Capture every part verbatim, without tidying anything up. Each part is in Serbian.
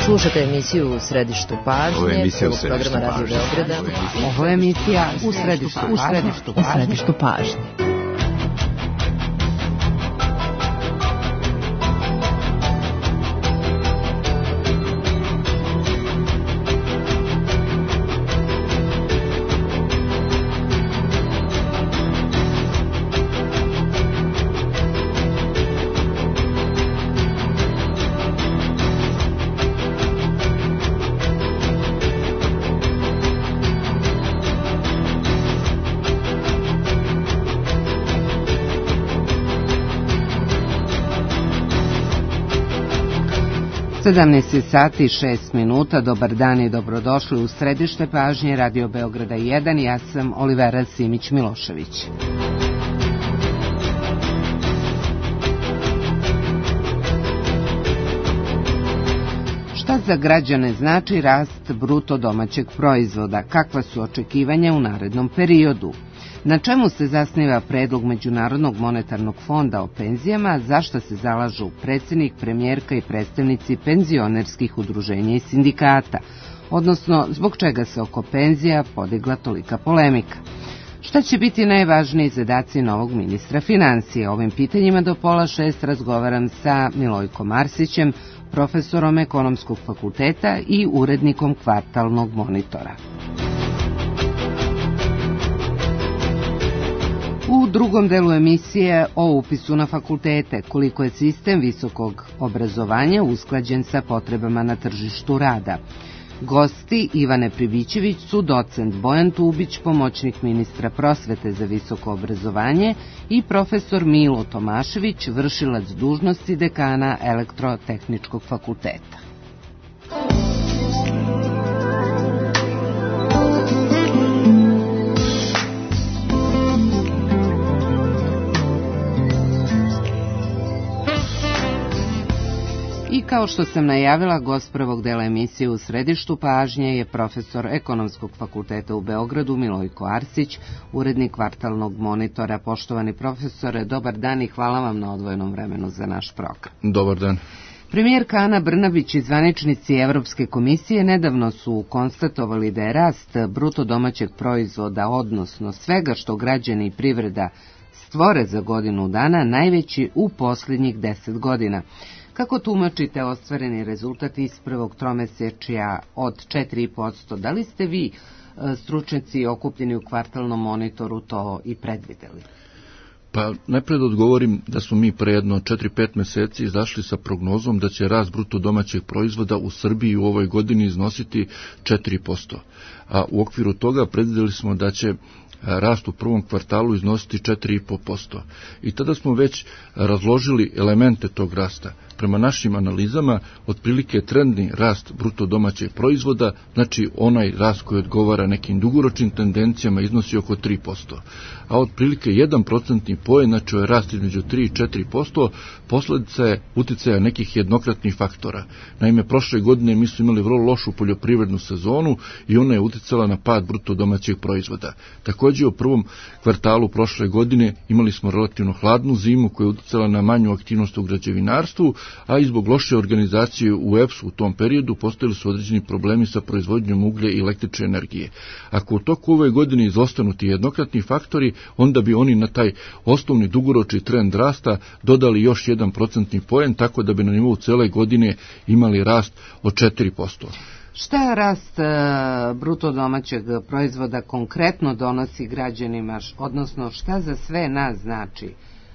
Slušate emisiju U središtu pažnje, Ovo je emisija prvog programa Radio Beograda. Ovo je emisija U središtu, u središtu, u središtu pažnje. sedamnaest sati i šest minuta, dobar dan i dobrodošli u središte pažnje Radio Beograda jedan, ja sam Olivera Simić-Milošević. Šta za građane znači rast bruto domaćeg proizvoda? Kakva su očekivanja u narednom periodu? Na čemu se zasniva predlog Međunarodnog monetarnog fonda o penzijama, zašto se zalažu predsjednik, premijerka i predstavnici penzionerskih udruženja i sindikata, odnosno zbog čega se oko penzija podigla tolika polemika? Šta će biti najvažniji zadaci novog ministra financije? Ovim pitanjima do pola šest razgovaram sa Milojkom Arsićem, profesorom Ekonomskog fakulteta i urednikom Kvartalnog monitora. U drugom delu emisije o upisu na fakultete, koliko je sistem visokog obrazovanja usklađen sa potrebama na tržištu rada. Gosti Ivane Pribićević su docent Bojan Tubić, pomoćnik ministra prosvete za visoko obrazovanje, i profesor Milo Tomašević, vršilac dužnosti dekana Elektrotehničkog fakulteta. I kao što sam najavila, gost prvog dela emisije U središtu pažnje je profesor Ekonomskog fakulteta u Beogradu Milojko Arsić, urednik Kvartalnog monitora. Poštovani profesore, dobar dan i hvala vam na odvojenom vremenu za naš program. Dobar dan. Premijerka Ana Brnabić i zvaničnici Evropske komisije nedavno su konstatovali da je rast bruto domaćeg proizvoda, odnosno svega što građani i privreda stvore za godinu dana, najveći u posljednjih deset godina. Kako tumačite ostvareni rezultat iz prvog tromesečja od četiri i po posto? Da li ste vi, stručnjaci okupljeni u Kvartalnom monitoru, to i predvideli? Pa najpred odgovorim da smo mi pre jedno četiri pet meseci izašli sa prognozom da će rast bruto domaćeg proizvoda u Srbiji u ovoj godini iznositi četiri posto. A u okviru toga predvideli smo da će rast u prvom kvartalu iznositi četiri i po posto. I tada smo već razložili elemente tog rasta. Prema našim analizama, otprilike trendni rast bruto domaćeg proizvoda, znači onaj rast koji odgovara nekim dugoročnim tendencijama, iznosi oko tri posto. A otprilike jedan procentni poen, znači je rast između tri i četiri posto, posljedica je uticaja nekih jednokratnih faktora. Naime, prošle godine mi smo imali vrlo lošu poljoprivrednu sezonu i ona je uticala na pad bruto domaćeg proizvoda. Također u prvom kvartalu prošle godine imali smo relativno hladnu zimu koja je uticala na manju aktivnost u građevinarstvu, a i zbog loše organizacije u E P S-u u tom periodu postojali su određeni problemi sa proizvodnjom uglja i električne energije. Ako u toku ove godine izostanu ti jednokratni faktori, onda bi oni na taj osnovni dugoročni trend rasta dodali još jedan procentni poen, tako da bi na nivou cele godine imali rast od četiri posto. Šta rast uh, bruto domaćeg proizvoda konkretno donosi građanima, odnosno šta za sve nas znači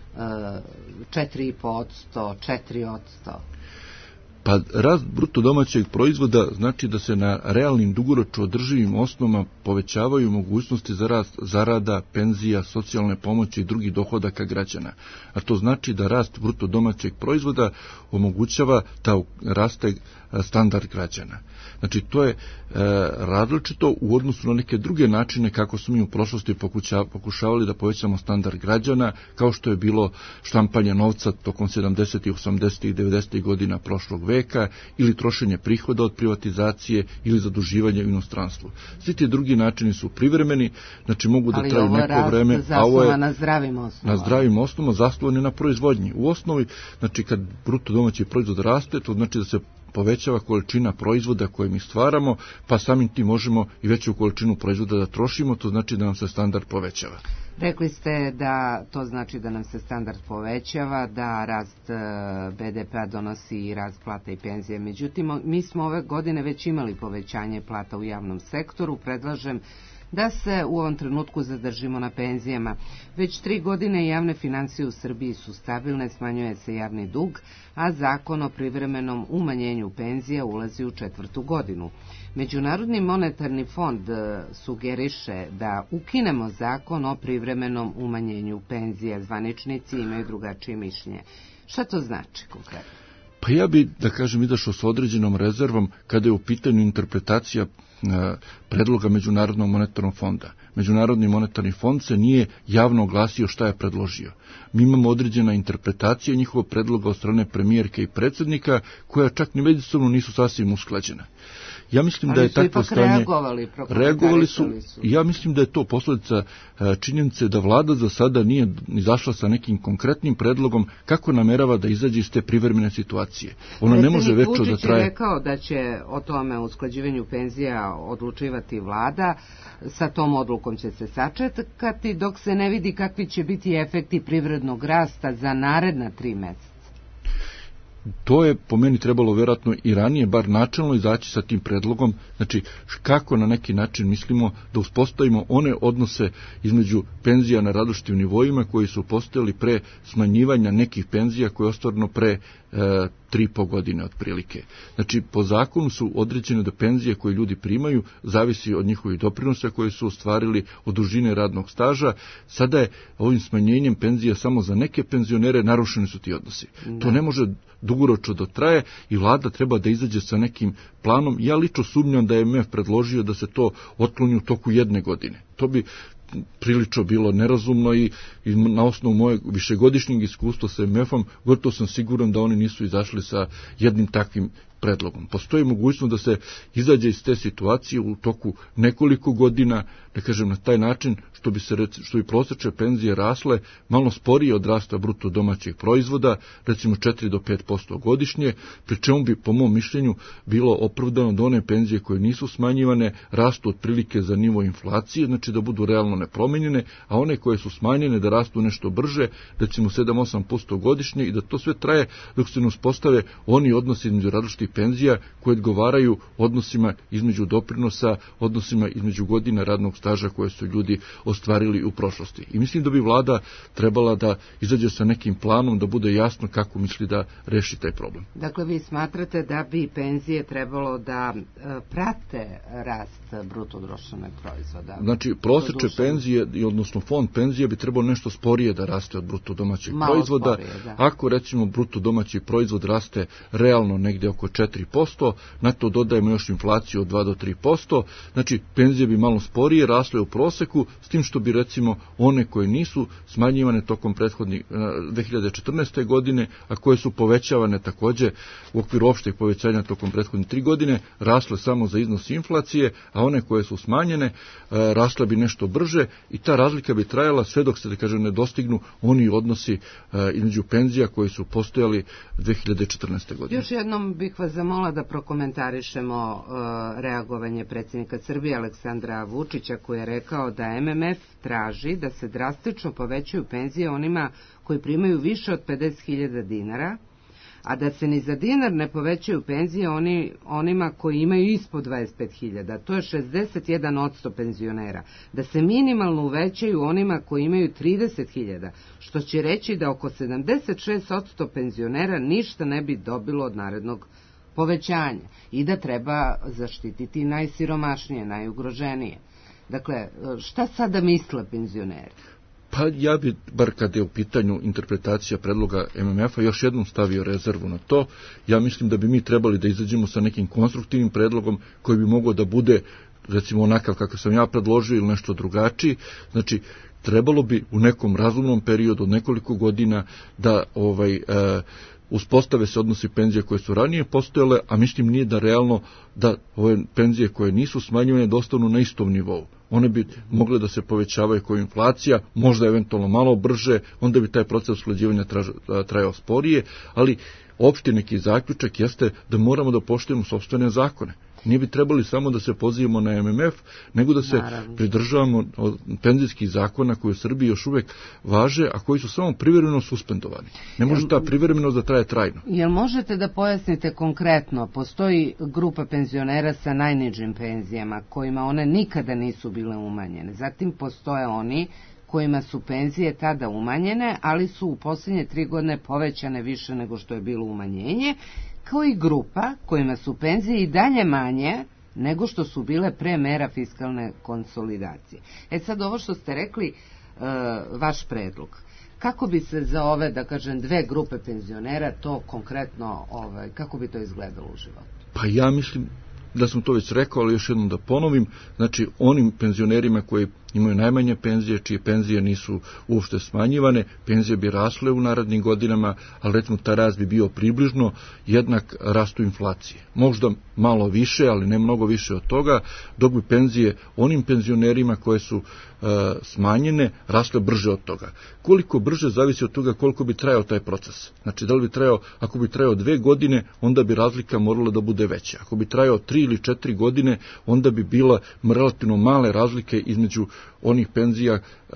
četiri i po posto, četiri posto? Pa rast bruto domaćeg proizvoda znači da se na realnim dugoročno održivim osnovama povećavaju mogućnosti za rast zarada, penzija, socijalne pomoći i drugih dohodaka građana. A to znači da rast bruto domaćeg proizvoda omogućava da raste standard građana. Znači, to je e, različito u odnosu na neke druge načine kako smo mi u prošlosti pokuća, pokušavali da povećamo standard građana, kao što je bilo štampanje novca tokom sedamdesetih, osamdesetih i devedesetih godina prošlog veka, ili trošenje prihoda od privatizacije, ili zaduživanje u inostranstvu. Svi ti drugi načini su privremeni, znači mogu da ali traju neko vreme, a ovo je na zdravim osnovama. Na zdravim osnovama, zasnovani na proizvodnji. U osnovi, znači kad bruto domaći proizvod raste, to znači da se povećava količina proizvoda koje mi stvaramo, pa samim tim možemo i veću količinu proizvoda da trošimo, to znači da nam se standard povećava. Rekli ste da to znači da nam se standard povećava, da rast be de pea donosi i rast plata i penzije. Međutim, mi smo ove godine već imali povećanje plata u javnom sektoru. Predlažem da se u ovom trenutku zadržimo na penzijama. Već tri godine javne financije u Srbiji su stabilne, smanjuje se javni dug, a zakon o privremenom umanjenju penzija ulazi u četvrtu godinu. Međunarodni monetarni fond sugeriše da ukinemo zakon o privremenom umanjenju penzija. Zvaničnici imaju drugačije mišljenje. Šta to znači konkretno? Pa ja bi, da kažem, izašao sa određenom rezervom kada je u pitanju interpretacija predloga Međunarodnog monetarnog fonda. Međunarodni monetarni fond se nije javno oglasio šta je predložio. Mi imamo određena interpretacija njihovog predloga od strane premijerke i predsjednika, koja čak ni međusobno nisu sasvim usklađena. Ja mislim da je takvo stanje reagovali, reagovali su, ja mislim da je to posljedica činjenice da vlada za sada nije izašla sa nekim konkretnim predlogom kako namerava da izađe iz te privremene situacije. Ona ne može večno da traje. Je rekao da će o tome usklađivanju penzija odlučivati vlada, sa tom odlukom će se sačekati dok se ne vidi kakvi će biti efekti privrednog rasta za naredna tri mjeseca. To je po meni trebalo vjerojatno i ranije, bar načelno, izaći sa tim predlogom, znači kako na neki način mislimo da uspostavimo one odnose između penzija na različitim nivoima koji su postojali pre smanjivanja nekih penzija koje je ostvareno pre e, tri i po godine otprilike. Znači, po zakonu su određene da penzije koje ljudi primaju zavisi od njihovih doprinosa koje su ostvarili, od dužine radnog staža. Sada je ovim smanjenjem penzija samo za neke penzionere narušeni su ti odnosi. Da. To ne može dugoročno da traje i vlada treba da izađe sa nekim planom. Ja lično sumnjam da je em em ef predložio da se to otkloni u toku jedne godine. To bi prilično bilo nerazumno i, i na osnovu mojeg višegodišnjeg iskustva sa em em efom gotovo sam siguran da oni nisu izašli sa jednim takvim predlogom. Postoji mogućnost da se izađe iz te situacije u toku nekoliko godina, da kažem na taj način što bi se što bi prosječne penzije rasle malo sporije od rasta bruto domaćeg proizvoda, recimo četiri do pet posto godišnje, pri čemu bi po mom mišljenju bilo opravdano da one penzije koje nisu smanjivane rastu otprilike za nivo inflacije, znači da budu realno nepromenjene, a one koje su smanjene da rastu nešto brže, recimo sedam do osam posto godišnje, i da to sve traje dok se ne uspostave oni odnosi između različitih penzija koje odgovaraju odnosima između doprinosa, odnosima između godina radnog staža koje su ljudi ostvarili u prošlosti. I mislim da bi vlada trebala da izađe sa nekim planom, da bude jasno kako misli da reši taj problem. Dakle, vi smatrate da bi penzije trebalo da prate rast bruto društvenog proizvoda? Znači, prosječne penzije, odnosno fond penzije bi trebalo nešto sporije da raste od bruto domaćeg Malo proizvoda. Sporije, da. Ako, recimo, bruto domaći proizvod raste realno negde oko četiri posto, na to dodajemo još inflaciju od dva do tri posto, znači penzije bi malo sporije rasle u proseku, s tim što bi recimo one koje nisu smanjivane tokom prethodnih dve hiljade četrnaeste. godine, a koje su povećavane također u okviru opšteg povećanja tokom prethodnih tri godine, rasle samo za iznos inflacije, a one koje su smanjene rasle bi nešto brže i ta razlika bi trajala sve dok se, da kažem, ne dostignu oni odnosi između penzija koji su postojali dve hiljade četrnaeste. godine. Još jednom bih vas zamola da prokomentarišemo uh, reagovanje predsjednika Srbije Aleksandra Vučića, koji je rekao da em em ef traži da se drastično povećaju penzije onima koji primaju više od pedeset hiljada dinara, a da se ni za dinar ne povećaju penzije oni, onima koji imaju ispod dvadeset pet hiljada, to je šezdeset jedan posto penzionera, da se minimalno uvećaju onima koji imaju trideset hiljada, što će reći da oko sedamdeset šest posto penzionera ništa ne bi dobilo od narednog povećanja i da treba zaštititi najsiromašnije, najugroženije. Dakle, šta sada misle penzioneri? Pa ja bi, bar kad je u pitanju interpretacija predloga em em efa, još jednom stavio rezervu na to. Ja mislim da bi mi trebali da izađemo sa nekim konstruktivnim predlogom koji bi mogao da bude, recimo, onakav kako sam ja predložio ili nešto drugačiji. Znači, trebalo bi u nekom razumnom periodu od nekoliko godina da ovaj e, uspostave se odnosi penzije koje su ranije postojale, a mislim nije da realno da ove penzije koje nisu smanjivane da ostanu na istom nivou. One bi mogle da se povećavaju kao inflacija, možda eventualno malo brže, onda bi taj proces usklađivanja trajao sporije, ali opšti neki zaključak jeste da moramo da poštujemo sopstvene zakone. Nije bi trebali samo da se pozivamo na M M F, nego da se Naravno. pridržavamo od penzijskih zakona koji u Srbiji još uvek važe, a koji su samo privremeno suspendovani. Ne može ta privremenost da traje trajno. Jel možete da pojasnite konkretno, postoji grupa penzionera sa najnižim penzijama, kojima one nikada nisu bile umanjene. Zatim postoje oni kojima su penzije tada umanjene, ali su u posljednje tri godine povećane više nego što je bilo umanjenje, kao i grupa kojima su penzije i dalje manje nego što su bile pre mera fiskalne konsolidacije. E sad ovo što ste rekli, e, vaš predlog, kako bi se za ove, da kažem, dve grupe penzionera to konkretno, ovaj, kako bi to izgledalo u životu? Pa ja mislim da sam to već rekao, ali još jednom da ponovim, znači onim penzionerima koji imaju najmanje penzije, čije penzije nisu uopšte smanjivane, penzije bi rasle u narednim godinama, ali recimo taj rast bi bio približno jednak rastu inflacije. Možda malo više, ali ne mnogo više od toga, dok bi penzije onim penzionerima koje su e, smanjene, rasle brže od toga. Koliko brže zavisi od toga koliko bi trajao taj proces. Znači, da li bi trajao, ako bi trajao dve godine, onda bi razlika morala da bude veća. Ako bi trajao tri ili četiri godine, onda bi bila relativno male razlike između onih penzija,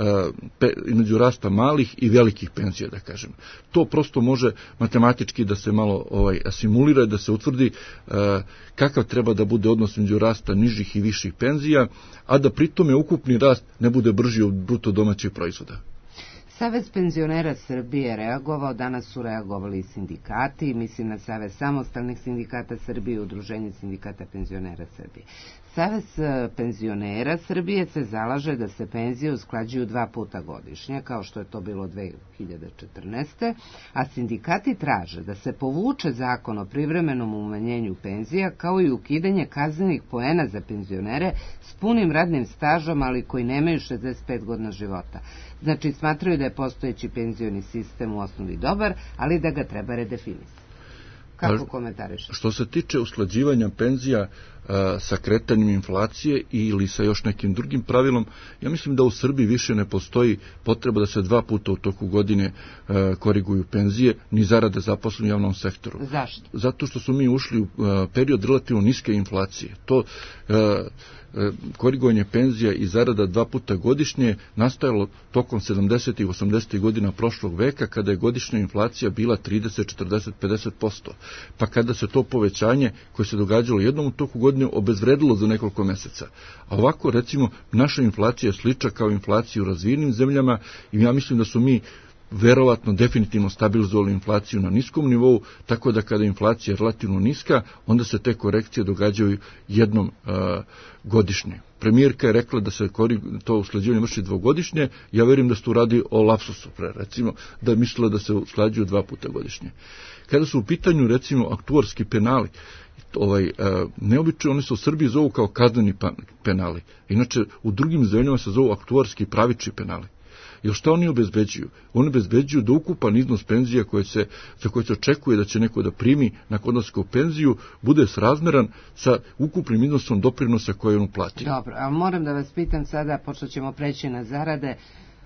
pe, između rasta malih i velikih penzija, da kažem. To prosto može matematički da se malo ovaj, simulira, da se utvrdi e, kakav treba da bude odnos između rasta nižih i viših penzija, a da pritome ukupni rast ne bude brži od bruto domaćeg proizvoda. Savez penzionera Srbije reagovao, danas su reagovali i sindikati, mislim na Savez samostalnih sindikata Srbije i Udruženje sindikata penzionera Srbije. Savez penzionera Srbije se zalaže da se penzije usklađuju dva puta godišnje, kao što je to bilo dve hiljade četrnaeste. a sindikati traže da se povuče zakon o privremenom umanjenju penzija, kao i ukidanje kaznenih poena za penzionere s punim radnim stažom, ali koji nemaju šezdeset pet godina života. Znači, smatraju da je postojeći penzioni sistem u osnovi dobar, ali da ga treba redefinisati. Kako komentariš? Što se tiče usklađivanja penzija a, sa kretanjem inflacije ili sa još nekim drugim pravilom, ja mislim da u Srbiji više ne postoji potreba da se dva puta u toku godine a, koriguju penzije, ni zarade zaposlenih u javnom sektoru. Zašto? Zato što su mi ušli u a, period relativno niske inflacije. To a, korigovanje penzija i zarada dva puta godišnje nastajalo tokom sedamdesetih i osamdesetih godina prošlog veka, kada je godišnja inflacija bila trideset, četrdeset, pedeset posto. Pa kada se to povećanje koje se događalo jednom u toku godine obezvredilo za nekoliko meseca. A ovako, recimo, naša inflacija je slična kao inflacija u razvijenim zemljama i ja mislim da su mi verovatno definitivno stabilizovali inflaciju na niskom nivou, tako da kada je inflacija relativno niska, onda se te korekcije događaju jednom uh, godišnje. Premijerka je rekla da se to usklađivanje vrši dvogodišnje, ja verujem da se tu radi o lapsusu, pre, recimo, da je mislila da se usklađuju dva puta godišnje. Kada su u pitanju, recimo, aktuarski penali, ovaj, neobično, oni se u Srbiji zovu kao kazneni penali. Inače, u drugim zemljama se zovu aktuarski i pravični penali. Jer šta oni obezbeđuju? Oni obezbeđuju da ukupan iznos penzija koje se, za koje se očekuje da će neko da primi nakon odlaska u penziju bude srazmeran sa ukupnim iznosom doprinosa koje on uplati. Dobro, ali moram da vas pitam sada, pošto ćemo preći na zarade,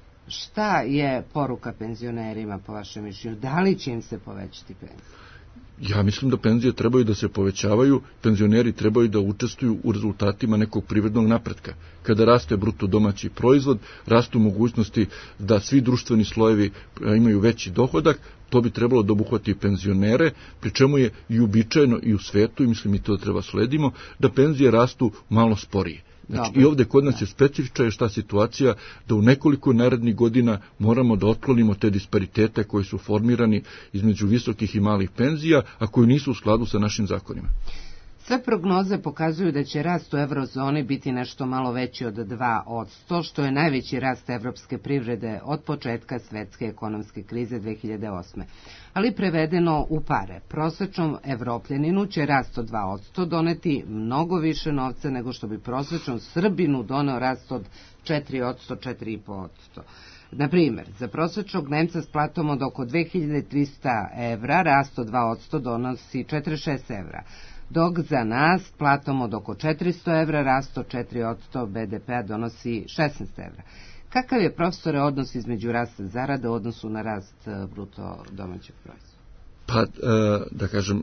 šta je poruka penzionerima po vašem mišljenju? Da li će im se povećati penzije? Ja mislim da penzije trebaju da se povećavaju, penzioneri trebaju da učestvuju u rezultatima nekog privrednog napretka. Kada raste bruto domaći proizvod, rastu mogućnosti da svi društveni slojevi imaju veći dohodak, to bi trebalo da obuhvati penzionere, pri čemu je i uobičajeno i u svetu, i mislim i to treba sledimo, da penzije rastu malo sporije. Znači, i ovdje kod nas je specifična je šta situacija da u nekoliko narednih godina moramo da otklonimo te disparitete koji su formirani između visokih i malih penzija, a koji nisu u skladu sa našim zakonima. Sve prognoze pokazuju da će rast u eurozoni biti nešto malo veći od dva posto, što je najveći rast evropske privrede od početka svetske ekonomske krize dve hiljade osme. Ali prevedeno u pare, prosečnom evropljaninu će rast od dva posto doneti mnogo više novca nego što bi prosečnom Srbinu doneo rast od četiri posto, četiri i po posto. Na primjer, za prosječnog Nemca s platom od oko dve hiljade trista evra rast od dva posto donosi četrdeset šest evra, dok za nas platom od oko četiristo evra rast od četiri posto be de pea donosi šesnaest evra. Kakav je, profesore, odnos između rasta zarada u odnosu na rast bruto domaćeg proizvoda? Pa, da kažem,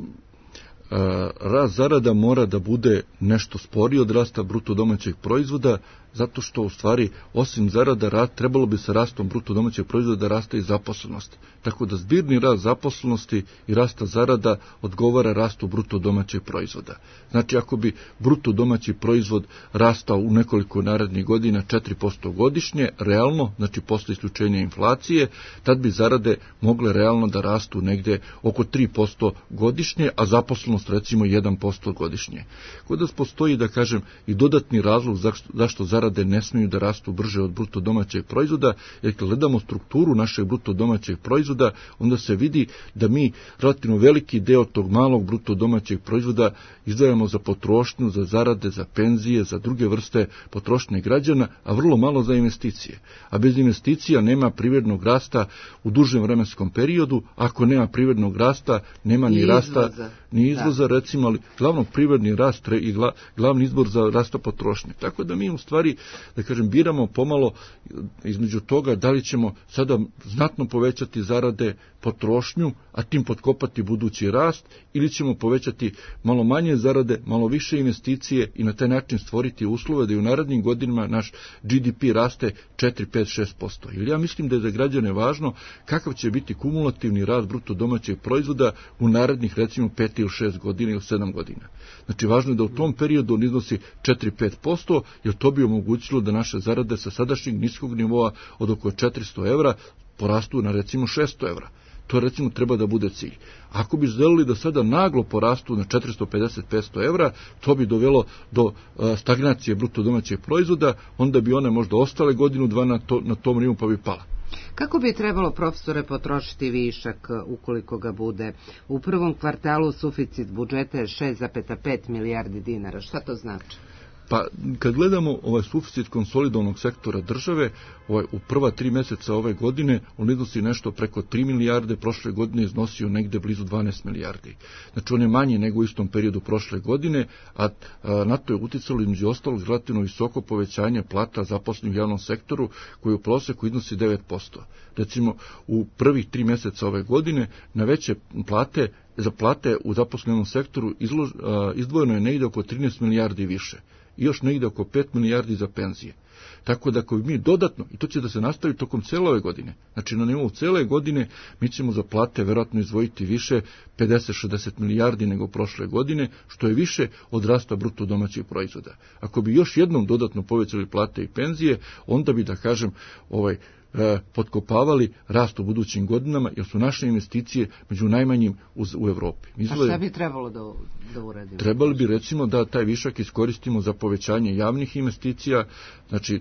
rast zarada mora da bude nešto sporiji od rasta bruto domaćeg proizvoda, zato što u stvari osim zarada trebalo bi sa rastom bruto domaćeg proizvoda da raste i zaposlenost. Tako da zbirni rast zaposlenosti i rasta zarada odgovara rastu bruto domaćeg proizvoda. Znači ako bi bruto domaći proizvod rastao u nekoliko narednih godina četiri posto godišnje, realno, znači posle isključenja inflacije, tad bi zarade mogle realno da rastu negde oko tri posto godišnje, a zaposlenost recimo jedan posto godišnje. Kod nas postoji, da kažem, i dodatni razlog zašto zarade ne smiju da rastu brže od bruto domaćeg proizvoda, jer kad gledamo strukturu našeg bruto domaćeg proizvoda, onda se vidi da mi relativno veliki deo tog malog bruto domaćeg proizvoda izdvajamo za potrošnju, za zarade, za penzije, za druge vrste potrošnje građana, a vrlo malo za investicije. A bez investicija nema privrednog rasta u dužem vremenskom periodu, ako nema privrednog rasta, nema ni, ni rasta, izvoza. ni izvoza, da. recimo, ali glavno privredni rast i gla, glavni izbor za rasta potrošnje. Tako da mi u stvari, da kažem, biramo pomalo između toga da li ćemo sada znatno povećati zarade, potrošnju, a tim potkopati budući rast, ili ćemo povećati malo manje zarade, malo više investicije i na taj način stvoriti uslove da i u narednim godinama naš G D P raste četiri, pet, šest posto. Ili ja mislim da je za građane važno kakav će biti kumulativni rast bruto domaćeg proizvoda u narednih recimo pet ili šest godina ili sedam godina. Znači važno je da u tom periodu on iznosi četiri do pet posto, jer to bi omogućilo da naše zarade sa sadašnjeg niskog nivoa od oko četiristo evra porastu na recimo šesto evra. To recimo treba da bude cilj. Ako bi želeli da sada naglo porastu na četiristo pedeset do petsto evra, to bi dovelo do stagnacije bruto domaćeg proizvoda, onda bi one možda ostale godinu, dva na, to, na tom nivou pa bi pala. Kako bi trebalo, profesore, potrošiti višak ukoliko ga bude? U prvom kvartalu suficit budžeta je šest zarez pet milijardi dinara. Šta to znači? Pa kad gledamo ovaj suficit konsolidovanog sektora države, ovaj, u prva tri mjeseca ove godine on iznosi nešto preko tri milijarde, prošle godine iznosio negde blizu dvanaest milijardi. Znači on je manji nego u istom periodu prošle godine, a, a na to je uticalo između ostalog relativno visoko povećanje plata zaposlenih u javnom sektoru koji u proseku iznosi devet posto. Recimo u prvih tri mjeseca ove godine na veće plate za plate u zaposlenom sektoru izlož, a, izdvojeno je negde oko trinaest milijardi više. I još negde oko pet milijardi za penzije. Tako da ako mi dodatno, i to će da se nastavi tokom cele ove godine, znači na nivou cele godine mi ćemo za plate verovatno izdvojiti više pedeset do šezdeset milijardi nego prošle godine, što je više od rasta bruto domaćeg proizvoda. Ako bi još jednom dodatno povećali plate i penzije, onda bi, da kažem, ovaj, potkopavali rast u budućim godinama, jer su naše investicije među najmanjim u, u Evropi. Izgleda, a šta bi trebalo da, da uradimo? Trebali bi recimo da taj višak iskoristimo za povećanje javnih investicija, znači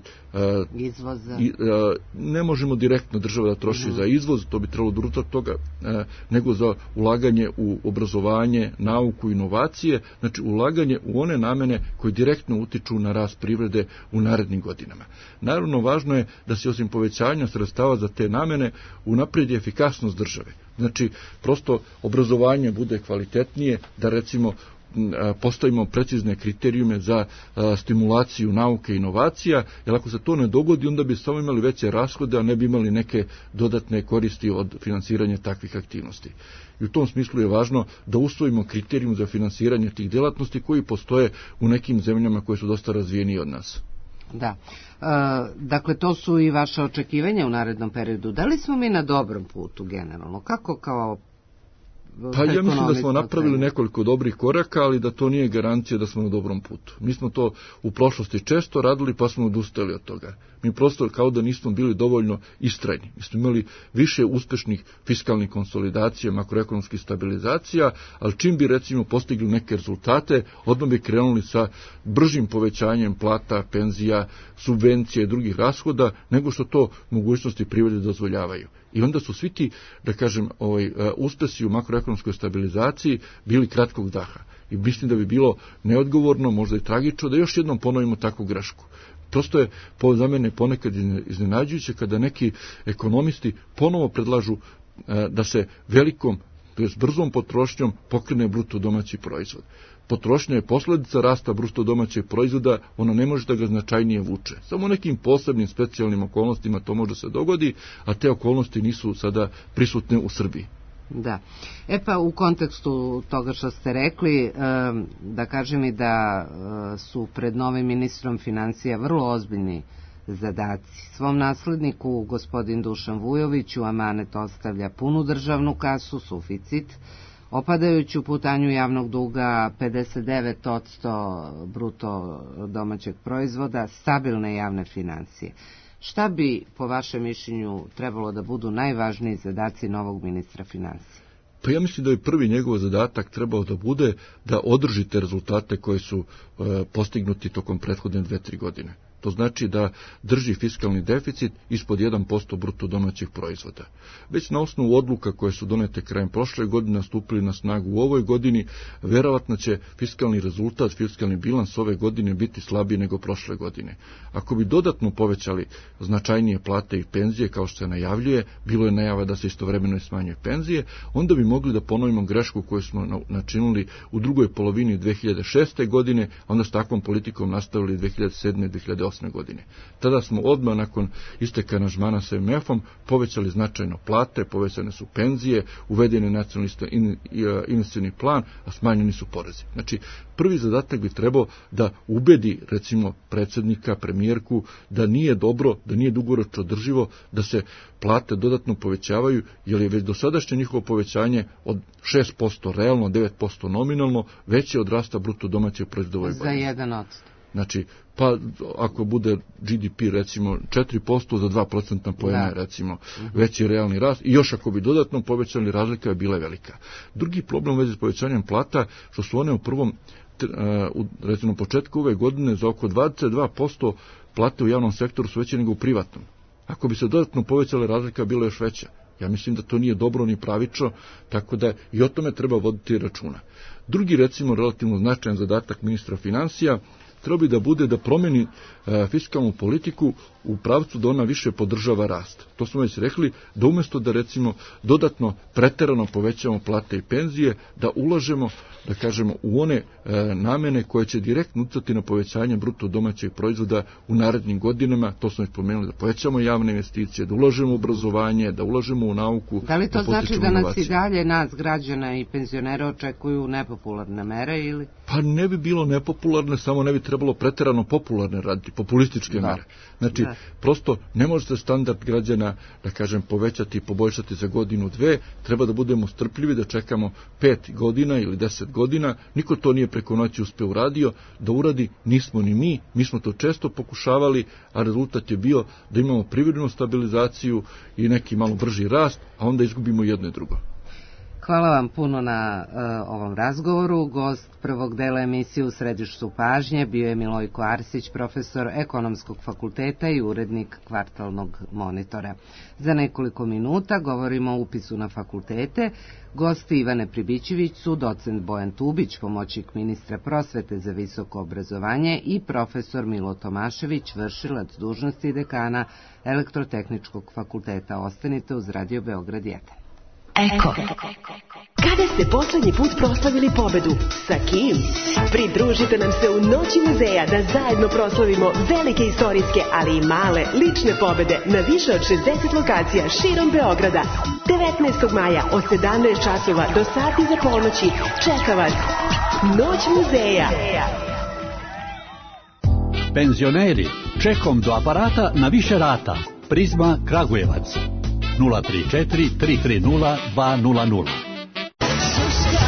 izvoza. I, a, ne možemo direktno država da troši uh-huh. za izvoz, to bi trebalo drugo toga, a, nego za ulaganje u obrazovanje, nauku, inovacije, znači ulaganje u one namene koje direktno utiču na rast privrede u narednim godinama. Naravno, važno je da se osim povećanja sredstava za te namene unapredi efikasnost države. Znači, prosto obrazovanje bude kvalitetnije, da recimo postavimo precizne kriterijume za stimulaciju nauke i inovacija, jer ako se to ne dogodi, onda bi samo imali veće rashode, a ne bi imali neke dodatne koristi od finansiranja takvih aktivnosti. I u tom smislu je važno da usvojimo kriterijum za finansiranje tih djelatnosti koji postoje u nekim zemljama koje su dosta razvijenije od nas. Da. E, dakle, to su i vaše očekivanja u narednom periodu. Da li smo mi na dobrom putu generalno? Kako kao Pa ja mislim da smo napravili nekoliko dobrih koraka, ali da to nije garancija da smo na dobrom putu. Mi smo to u prošlosti često radili, pa smo odustali od toga. Mi prosto kao da nismo bili dovoljno istrajni. Mi smo imali više uspešnih fiskalnih konsolidacija, makroekonomskih stabilizacija, ali čim bi recimo postigli neke rezultate, odmah bi krenuli sa bržim povećanjem plata, penzija, subvencije i drugih rashoda, nego što to mogućnosti privrede dozvoljavaju. I onda su svi ti, da kažem, ovaj, uspesi u makroekonomskoj stabilizaciji bili kratkog daha. I mislim da bi bilo neodgovorno, možda i tragično, da još jednom ponovimo takvu grešku. Prosto je za mene ponekad iznenađujuće kada neki ekonomisti ponovo predlažu da se velikom, to jest brzom potrošnjom pokrene bruto domaći proizvod. Potrošnja je posljedica rasta bruto domaćeg proizvoda, ona ne može da ga značajnije vuče. Samo nekim posebnim specijalnim okolnostima to može se dogodi, a te okolnosti nisu sada prisutne u Srbiji. Da. E pa u kontekstu toga što ste rekli, da kažem i da su pred novim ministrom financija vrlo ozbiljni zadaci. Svom nasledniku, gospodin Dušan Vujović, u amanet ostavlja punu državnu kasu, suficit, opadajuću putanju javnog duga, pedeset devet posto bruto domaćeg proizvoda, stabilne javne financije. Šta bi, po vašem mišljenju, trebalo da budu najvažniji zadaci novog ministra financija? Pa ja mislim da je prvi njegov zadatak trebao da bude da održite rezultate koji su e, postignuti tokom prethodne dve, tri godine. To znači da drži fiskalni deficit ispod jedan posto bruto domaćeg proizvoda. Već na osnovu odluka koje su donete krajem prošle godine, stupili na snagu u ovoj godini, verovatno će fiskalni rezultat, fiskalni bilans ove godine biti slabiji nego prošle godine. Ako bi dodatno povećali značajnije plate i penzije, kao što se najavljuje, bilo je najava da se istovremeno smanjuje penzije, onda bi mogli da ponovimo grešku koju smo načinili u drugoj polovini dve hiljade šeste. godine, a onda s takvom politikom nastavili dve hiljade sedme. i dve hiljade osme. godine. Tada smo odmah nakon isteka aranžmana sa em efom povećali značajno plate, povećane su penzije, uveden je nacionalni investicioni plan, a smanjeni su porezi. Znači, prvi zadatak bi trebao da ubedi, recimo, predsjednika, premijerku, da nije dobro, da nije dugoročno održivo, da se plate dodatno povećavaju, jer je već dosadašnje njihovo povećanje od šest posto realno, devet posto nominalno, veće od rasta bruto domaćeg proizvoda. Za jedan odsto. Znači, pa ako bude G D P recimo četiri posto za dva procentna poena, recimo, uh-huh. veći realni rast, i još ako bi dodatno povećali, razlika je bila velika. Drugi problem u vezi s povećanjem plata, što su one u prvom, uh, recimo početku ove godine, za oko dvadeset dva posto plate u javnom sektoru su veće nego u privatnom. Ako bi se dodatno povećale, razlika bila još veća. Ja mislim da to nije dobro ni pravično, tako da i o tome treba voditi računa. Drugi, recimo, relativno značajan zadatak ministra financija treba bi da bude da promeni e, fiskalnu politiku u pravcu da ona više podržava rast. To smo već rekli, da umjesto da recimo dodatno preterano povećamo plate i penzije, da ulažemo, da kažemo, u one e, namene koje će direktno utjecati na povećanje bruto domaćeg proizvoda u narednim godinama. To smo već pomenuli, da povećamo javne investicije, da ulažemo u obrazovanje, da ulažemo u nauku. Da li to da znači da nas i dalje, nas građana i penzionera, očekuju nepopularne mere ili? Pa ne bi bilo nepopularne, samo ne bi trebalo preterano popularne raditi, populističke da. mere. Znači, da. prosto ne može se standard građana, da kažem, povećati i poboljšati za godinu, dve, treba da budemo strpljivi, da čekamo pet godina ili deset godina, niko to nije preko noći uspeo uradio, da uradi nismo ni mi, mi smo to često pokušavali, a rezultat je bio da imamo privrednu stabilizaciju i neki malo brži rast, a onda izgubimo jedno i drugo. Hvala vam puno na uh, ovom razgovoru. Gost prvog dela emisije U središtu pažnje bio je Milojko Arsić, profesor Ekonomskog fakulteta i urednik Kvartalnog monitora. Za nekoliko minuta govorimo o upisu na fakultete. Gosti Ivane Pribićević su docent Bojan Tubić, pomoćnik ministra prosvete za visoko obrazovanje, i profesor Milo Tomašević, vršilac dužnosti dekana Elektrotehničkog fakulteta. Ostanite uz Radio Beograd jedan. Eko. Kada ste poslednji put proslavili pobedu? Sa kim? Pridružite nam se u Noći muzeja da zajedno proslavimo velike istorijske, ali i male lične pobede na više od šezdeset lokacija širom Beograda. devetnaestog maja od sedamnaest časova do sati za ponoći čeka vas Noć muzeja. Penzioneri, čekom do aparata na više rata. Prizma Kragujevac. nula tri četiri tri tri nula dva nula nula.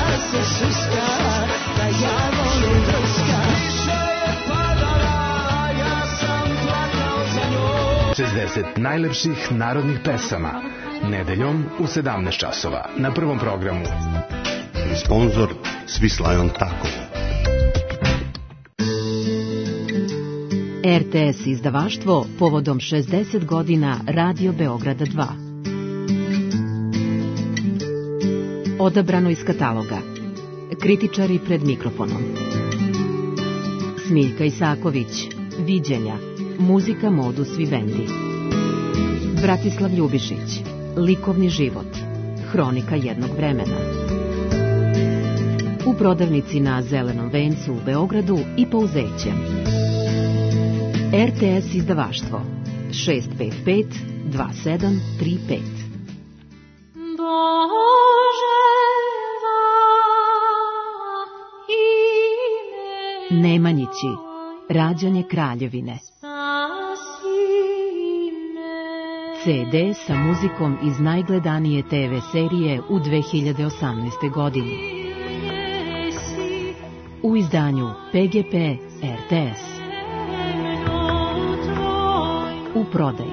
šezdeset najlepših narodnih pesama. Nedeljom u sedamnaest časova na Prvom programu. Sponzor Swiss Tako. R T S izdavaštvo povodom šezdeset godina Radio Beograda dva. Odabrano iz kataloga. Kritičari pred mikrofonom. Smiljka Isaković. Viđenja. Muzika Modus Vivendi. Bratislav Ljubišić. Likovni život. Hronika jednog vremena. U prodavnici na Zelenom vencu u Beogradu i Pouzeće. R T S izdavaštvo šest pet pet dva sedam tri pet. Nemanjići. Rađanje Kraljevine. C D sa muzikom iz najgledanije T V serije u dve hiljade osamnaestoj. godini. U izdanju P G P R T S. U prodaji.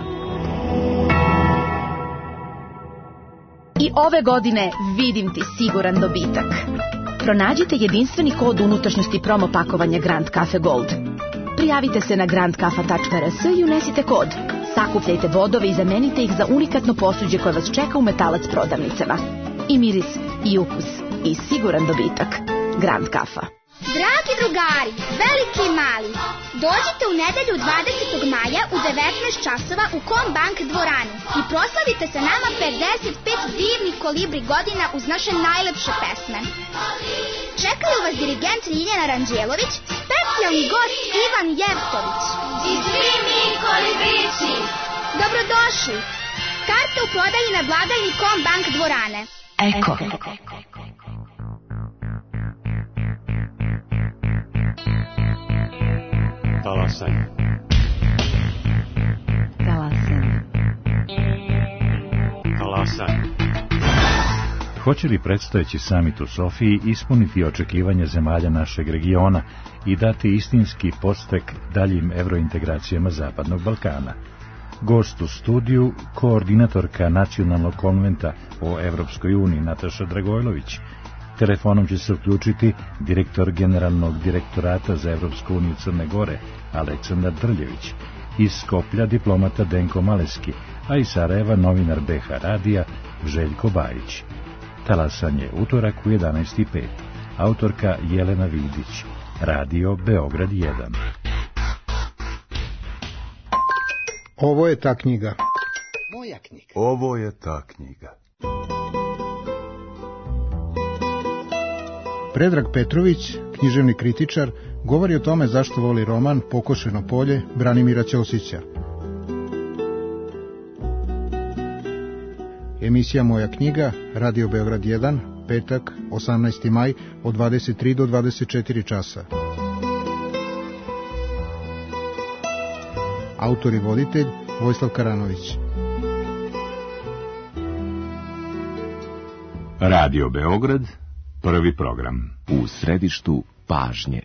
I ove godine vidim ti siguran dobitak. Pronađite jedinstveni kod unutrašnjosti promo pakovanja Grand Cafe Gold. Prijavite se na grand kafa tačka r s i unesite kod. Sakupljajte bodove i zamenite ih za unikatno posuđe koje vas čeka u Metalac prodavnicama. I miris, i ukus, i siguran dobitak. Grand Kafa. Dragi drugari, veliki i mali, dođite u nedelju dvadesetog maja u devetnaest časova u Kombank dvoranu i proslavite sa nama pedeset pet divnih kolibri godina uz naše najlepše pesme. Čekaju vas dirigent Ljiljana Ranđelović, specijalni gost Ivan Jevtović. I svi mi kolibrići. Dobrodošli. Karte u prodaji na blagajni Kombank dvorane. Eko. Talasaj. Talasaj. Talasaj. Hoće li predstojeći samit u Sofiji ispuniti očekivanja zemalja našeg regiona i dati istinski podstek daljim evrointegracijama Zapadnog Balkana? Gost u studiju, koordinatorka Nacionalnog konventa o Evropskoj uniji Nataša Dragojlović. Telefonom će se uključiti direktor Generalnog direktorata za Evropsku uniju Crne Gore Aleksandar Drljević, iz Skoplja diplomata Denko Maleski, a iz Sarajeva novinar B H radija Željko Bajić. Talasanje utorak u jedanaest i pet. Autorka Jelena Vidić. Radio Beograd jedan. Ovo je ta knjiga. Moja knjiga. Ovo je ta knjiga. Predrag Petrović, književni kritičar, govori o tome zašto voli roman Pokošeno polje Branimira Ćosića. Emisija Moja knjiga, Radio Beograd jedan, petak, osamnaesti maj, od dvadeset tri do dvadeset četiri časa. Autor i voditelj Vojislav Karanović. Radio Beograd, prvi program. U središtu pažnje.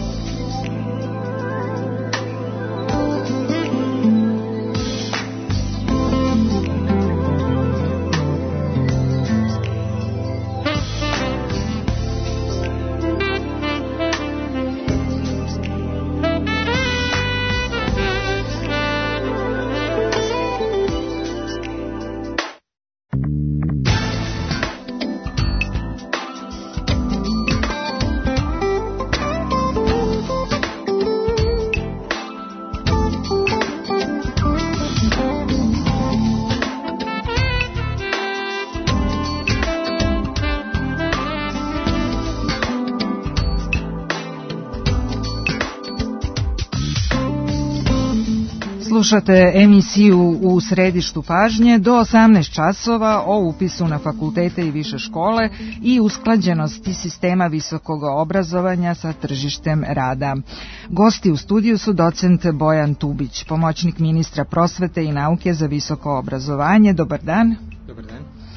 Slušate emisiju U središtu pažnje do osamnaest časova o upisu na fakultete i više škole i usklađenosti sistema visokog obrazovanja sa tržištem rada. Gosti u studiju su docent Bojan Tubić, pomoćnik ministra prosvete i nauke za visoko obrazovanje. Dobar dan. Dobar dan.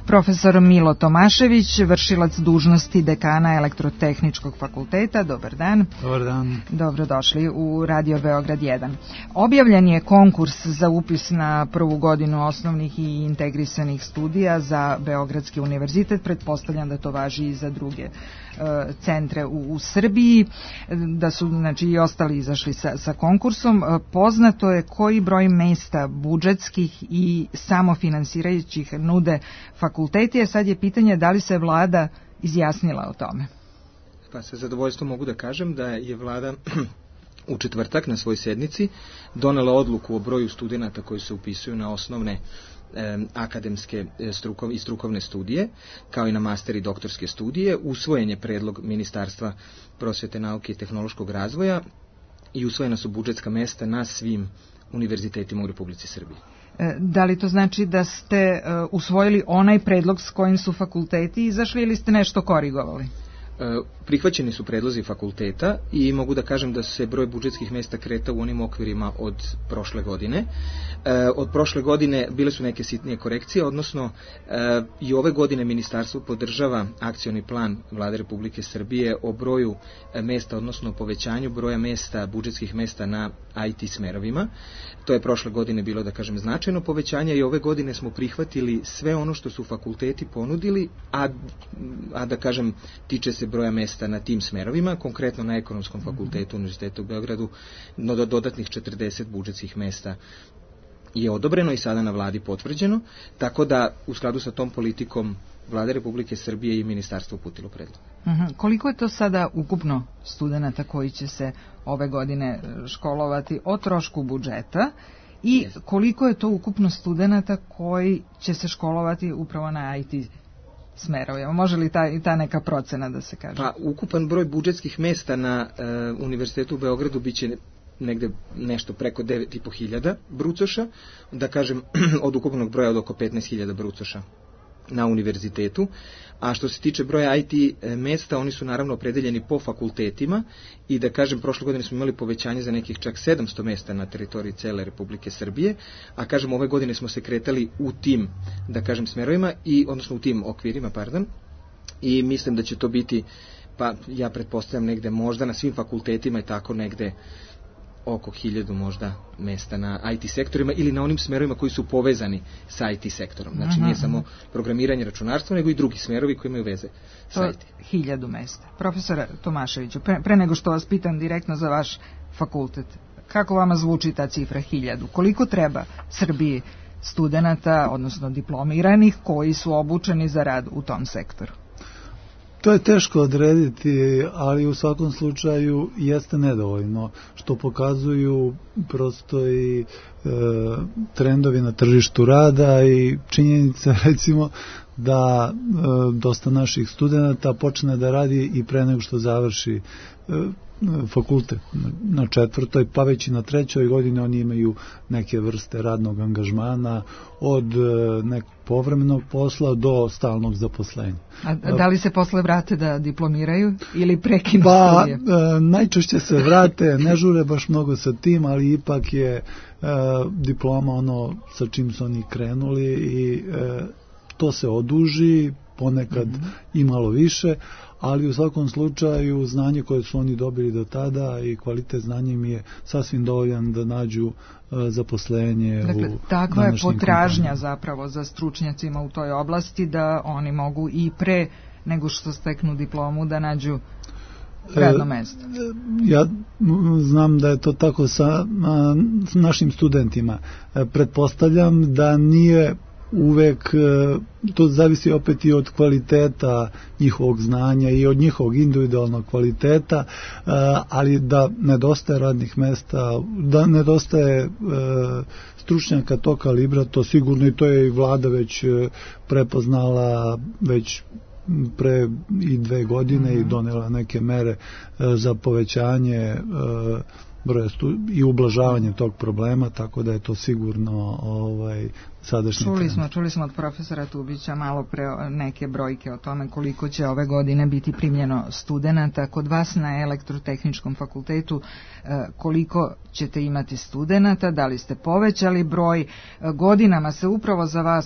Profesor Milo Tomašević, vršilac dužnosti dekana Elektrotehničkog fakulteta. Dobar dan. Dobar dan. Dobrodošli u Radio Beograd jedan. Objavljen je konkurs za upis na prvu godinu osnovnih i integrisanih studija za Beogradski univerzitet. Pretpostavljam da to važi i za druge e, centre u, u Srbiji, da su znači i ostali izašli sa, sa konkursom. E, poznato je koji broj mesta budžetskih i samofinansirajućih nude fakulteti, a sad je pitanje da li se vlada izjasnila o tome. Pa sa zadovoljstvom mogu da kažem da je vlada u četvrtak na svojoj sednici donela odluku o broju studenata koji se upisuju na osnovne e, akademske e, strukov, i strukovne studije, kao i na master i doktorske studije. Usvojen je predlog Ministarstva prosvete, nauke i tehnološkog razvoja i usvojena su budžetska mesta na svim univerzitetima u Republici Srbiji. Da li to znači da ste uh, usvojili onaj predlog s kojim su fakulteti izašli ili ste nešto korigovali? Prihvaćeni su predlozi fakulteta i mogu da kažem da se broj budžetskih mesta kreta u onim okvirima od prošle godine. Od prošle godine bile su neke sitnije korekcije, odnosno i ove godine ministarstvo podržava akcioni plan Vlade Republike Srbije o broju mesta, odnosno povećanju broja mesta, budžetskih mesta na I T smerovima. To je prošle godine bilo, da kažem, značajno povećanje i ove godine smo prihvatili sve ono što su fakulteti ponudili, a, a da kažem, tiče se broja mesta na tim smerovima, konkretno na Ekonomskom fakultetu Univerziteta u Beogradu, no do dodatnih četrdeset budžetskih mesta je odobreno i sada na vladi potvrđeno, tako da u skladu sa tom politikom Vlade Republike Srbije i ministarstvo uputilo predlog. Uh-huh. Koliko je to sada ukupno studenata koji će se ove godine školovati o trošku budžeta i koliko je to ukupno studenata koji će se školovati upravo na I T smerovima? Može li ta, ta neka procena da se kaže? Pa, ukupan broj budžetskih mesta na uh, Univerzitetu u Beogradu biće negde nešto preko devet i po hiljada brucoša, da kažem od ukupnog broja od oko petnaest hiljada brucoša na univerzitetu, a što se tiče broja I T mesta, oni su naravno opredeljeni po fakultetima i da kažem, prošle godine smo imali povećanje za nekih čak sedamsto mesta na teritoriji cele Republike Srbije, a kažem, ove godine smo se kretali u tim, da kažem, smerovima, i, odnosno u tim okvirima, pardon, i mislim da će to biti, pa ja pretpostavljam negde možda na svim fakultetima i tako negde oko hiljadu možda mesta na I T sektorima ili na onim smerovima koji su povezani sa I T sektorom. Znači nije samo programiranje, računarstvo, nego i drugi smerovi koji imaju veze sa I T. Hiljadu mesta. Profesore Tomaševiću, pre, pre nego što vas pitam direktno za vaš fakultet, kako vama zvuči ta cifra hiljadu? Koliko treba Srbiji studenata, odnosno diplomiranih, koji su obučeni za rad u tom sektoru? To je teško odrediti, ali u svakom slučaju jeste nedovoljno, što pokazuju prosto i e, trendovi na tržištu rada i činjenica, recimo, da e, dosta naših studenata počne da radi i pre nego što završi e, fakultet na četvrtoj, pa već i na trećoj godini oni imaju neke vrste radnog angažmana od nekog povremenog posla do stalnog zaposlenja. A da li se posle vrate da diplomiraju ili prekinu pa, studije? Pa najčešće se vrate, ne žure baš mnogo sa tim, ali ipak je e, diploma ono sa čim su oni krenuli i e, to se oduži, ponekad mm-hmm. i malo više, ali u svakom slučaju znanje koje su oni dobili do tada i kvalitet znanja im je sasvim dovoljan da nađu uh, zaposlenje. Dakle, u takva je potražnja kompanijama. Zapravo za stručnjacima u toj oblasti da oni mogu i pre nego što steknu diplomu da nađu radno mesto. E, ja znam da je to tako sa a, našim studentima. E, pretpostavljam da nije uvek, to zavisi opet i od kvaliteta njihovog znanja i od njihovog individualnog kvaliteta, ali da nedostaje radnih mesta, da nedostaje stručnjaka tog kalibra, to sigurno, i to je i vlada već prepoznala već pre i dve godine mm-hmm. i donela neke mere za povećanje broja i ublažavanje tog problema, tako da je to sigurno ovaj sadašnji čuli trend. smo, čuli smo od profesora Tubića malo pre neke brojke o tome koliko će ove godine biti primljeno studenata. Kod vas na Elektrotehničkom fakultetu koliko ćete imati studenata, da li ste povećali broj? Godinama se upravo za vas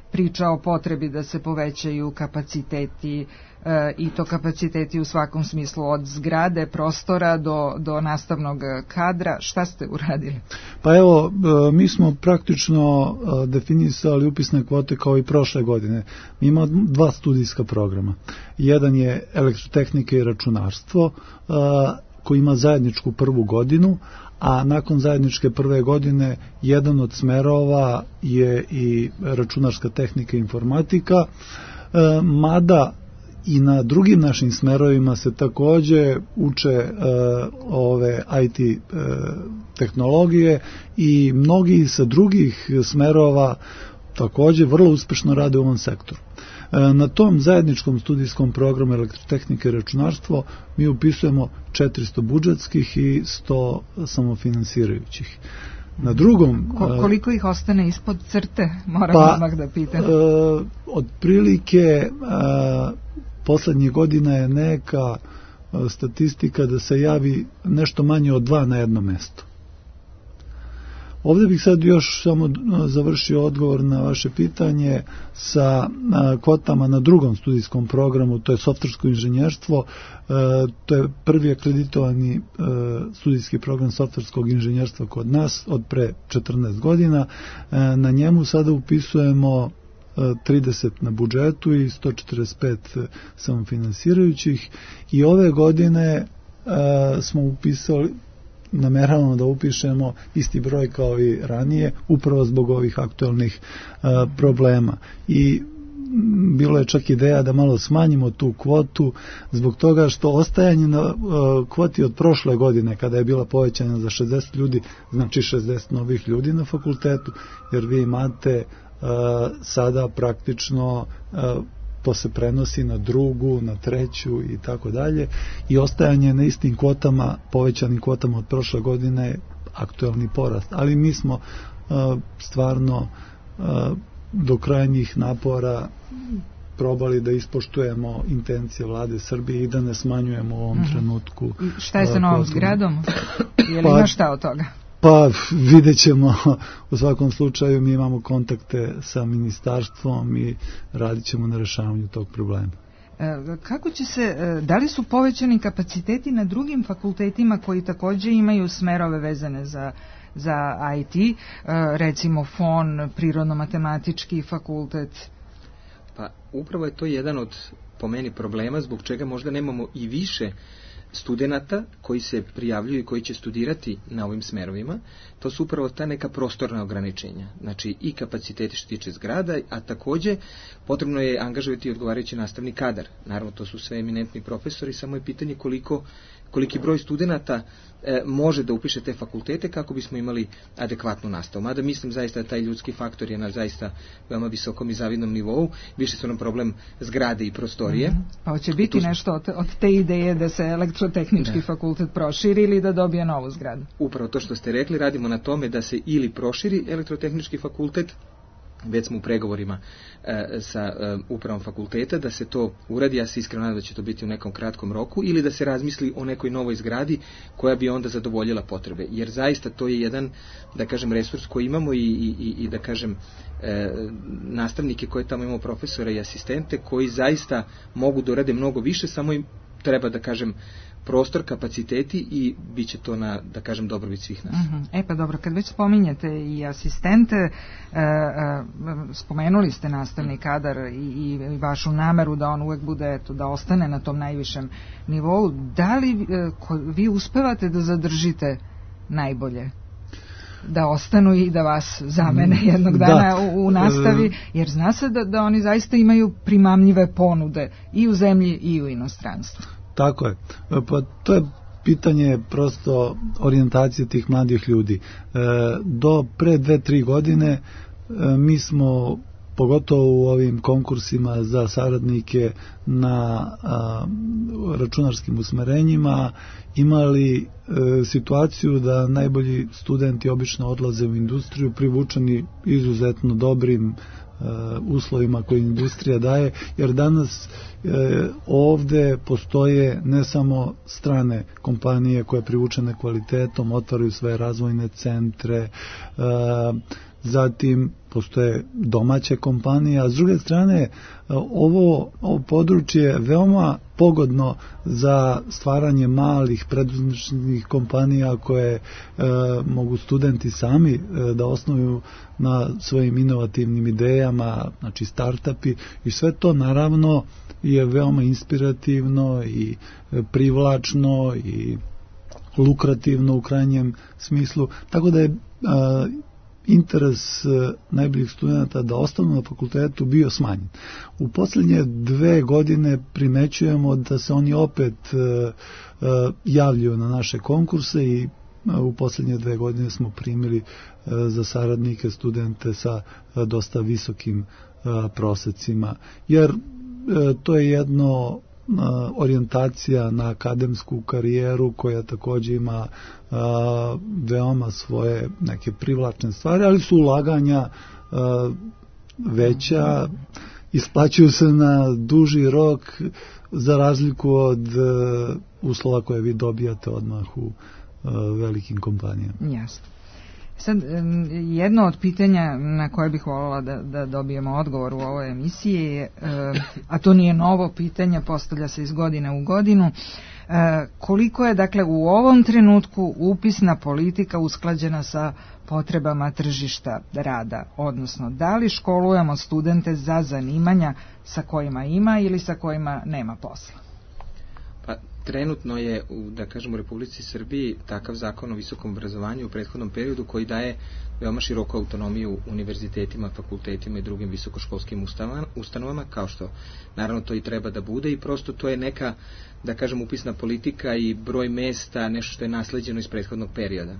priča o potrebi da se povećaju kapaciteti e, i to kapaciteti u svakom smislu, od zgrade, prostora do, do nastavnog kadra. Šta ste uradili? Pa evo, mi smo praktično definisali upisne kvote kao i prošle godine. Mi imamo dva studijska programa. Jedan je elektrotehnika i računarstvo, koji ima zajedničku prvu godinu, a nakon zajedničke prve godine jedan od smerova je i računarska tehnika i informatika, e, mada i na drugim našim smerovima se takođe uče e, ove I T e, tehnologije i mnogi sa drugih smerova takođe vrlo uspešno rade u ovom sektoru. Na tom zajedničkom studijskom programu elektrotehnike i računarstvo mi upisujemo četiristo budžetskih i sto samofinansirajućih. Na drugom... Ko, koliko ih ostane ispod crte? Moram pa, odmah da pitam. E, otprilike e, poslednjih godina je neka e, statistika da se javi nešto manje od dva na jedno mesto. Ovdje bih sad još samo završio odgovor na vaše pitanje sa kvotama na drugom studijskom programu, to je softversko inženjerstvo, to je prvi akreditovani studijski program softverskog inženjerstva kod nas od pre četrnaest godina. Na njemu sada upisujemo trideset na budžetu i sto četrdeset pet samofinansirajućih i ove godine smo upisali, nameravamo da upišemo isti broj kao i ranije, upravo zbog ovih aktualnih a, problema. I bilo je čak ideja da malo smanjimo tu kvotu, zbog toga što ostajanje na a, kvoti od prošle godine, kada je bila povećana za šezdeset ljudi, znači šezdeset novih ljudi na fakultetu, jer vi imate a, sada praktično a, to se prenosi na drugu, na treću i tako dalje, i ostajanje na istim kvotama, povećanim kvotama od prošle godine je aktuelni porast. Ali mi smo uh, stvarno uh, do krajnjih napora probali da ispoštujemo intencije vlade Srbije i da ne smanjujemo u ovom mm-hmm. trenutku. I šta je sa novom zgradom? Je li pa, ima šta od toga? Pa vidjet ćemo, u svakom slučaju mi imamo kontakte sa ministarstvom i radit ćemo na rešavanju tog problema. Kako će se, da li su povećani kapaciteti na drugim fakultetima koji takođe imaju smerove vezane za, za I T, recimo F O N, prirodno-matematički fakultet? Pa upravo je to jedan od, po meni, problema zbog čega možda nemamo i više studenata koji se prijavljuju i koji će studirati na ovim smerovima. To su upravo ta neka prostorna ograničenja. Znači i kapaciteti što tiče zgrada, a takođe potrebno je angažovati odgovarajući nastavni kadar. Naravno, to su sve eminentni profesori, samo je pitanje koliko koliki broj studenata e, može da upiše te fakultete kako bismo imali adekvatnu nastavu. Mada mislim zaista da taj ljudski faktor je na zaista veoma visokom i zavidnom nivou. Više su nam problem zgrade i prostorije. Mm-hmm. Pa hoće biti tu... nešto od, od te ideje da se elektrotehnički da. fakultet proširi ili da dobije novu zgradu? Upravo to što ste rekli, radimo na tome da se ili proširi elektrotehnički fakultet, već smo u pregovorima e, sa e, upravom fakulteta da se to uradi, ja se iskreno nadam da će to biti u nekom kratkom roku, ili da se razmisli o nekoj novoj zgradi koja bi onda zadovoljila potrebe, jer zaista to je jedan, da kažem, resurs koji imamo i, i, i da kažem e, nastavnike koje tamo imamo, profesore i asistente koji zaista mogu da urade mnogo više, samo im treba, da kažem, prostor, kapaciteti i bit će to na, da kažem, dobrobit svih nas. Uh-huh. E pa dobro, kad već spominjete i asistente, e, e, spomenuli ste nastavni kadar i, i vašu nameru da on uvek bude, eto, da ostane na tom najvišem nivou. Da li e, ko, vi uspevate da zadržite najbolje? Da ostanu i da vas zamene jednog dana da. u, u nastavi, jer zna se da, da oni zaista imaju primamljive ponude i u zemlji i u inostranstvu. Tako je. Pa to je pitanje prosto orijentacije tih mladih ljudi. E, do pre dve, tri godine e, mi smo, pogotovo u ovim konkursima za saradnike na a, računarskim usmerenjima, imali e, situaciju da najbolji studenti obično odlaze u industriju, privučeni izuzetno dobrim Uh, uslovima koje industrija daje, jer danas uh, ovde postoje ne samo strane kompanije koje privučene kvalitetom otvaraju svoje razvojne centre, uh, zatim postoje domaće kompanije, a s druge strane ovo, ovo područje je veoma pogodno za stvaranje malih preduzetničkih kompanija koje e, mogu studenti sami e, da osnuju na svojim inovativnim idejama, znači startupi, i sve to naravno je veoma inspirativno i e, privlačno i lukrativno u krajnjem smislu, tako da je a, interes a, najboljih studenta da ostanu na fakultetu bio smanjen. U posljednje dve godine primećujemo da se oni opet a, a, javljaju na naše konkurse i a, u posljednje dve godine smo primili a, za saradnike studente sa a, dosta visokim a, prosecima, jer a, to je jedno orijentacija na akademsku karijeru koja također ima a, veoma svoje neke privlačne stvari, ali su ulaganja a, veća, isplaćuju se na duži rok za razliku od a, uslova koje vi dobijate odmah u a, velikim kompanijama. Jasno. Sad, jedno od pitanja na koje bih voljela da, da dobijemo odgovor u ovoj emisiji je, a to nije novo pitanje, postavlja se iz godine u godinu, koliko je, dakle, u ovom trenutku upisna politika usklađena sa potrebama tržišta rada, odnosno da li školujemo studente za zanimanja sa kojima ima ili sa kojima nema posla? Pa, trenutno je, u, da kažemo, u Republici Srbiji takav zakon o visokom obrazovanju u prethodnom periodu koji daje veoma široku autonomiju univerzitetima, fakultetima i drugim visokoškolskim ustanovama, kao što naravno to i treba da bude, i prosto to je neka, da kažem, upisna politika i broj mesta, nešto što je nasleđeno iz prethodnog perioda.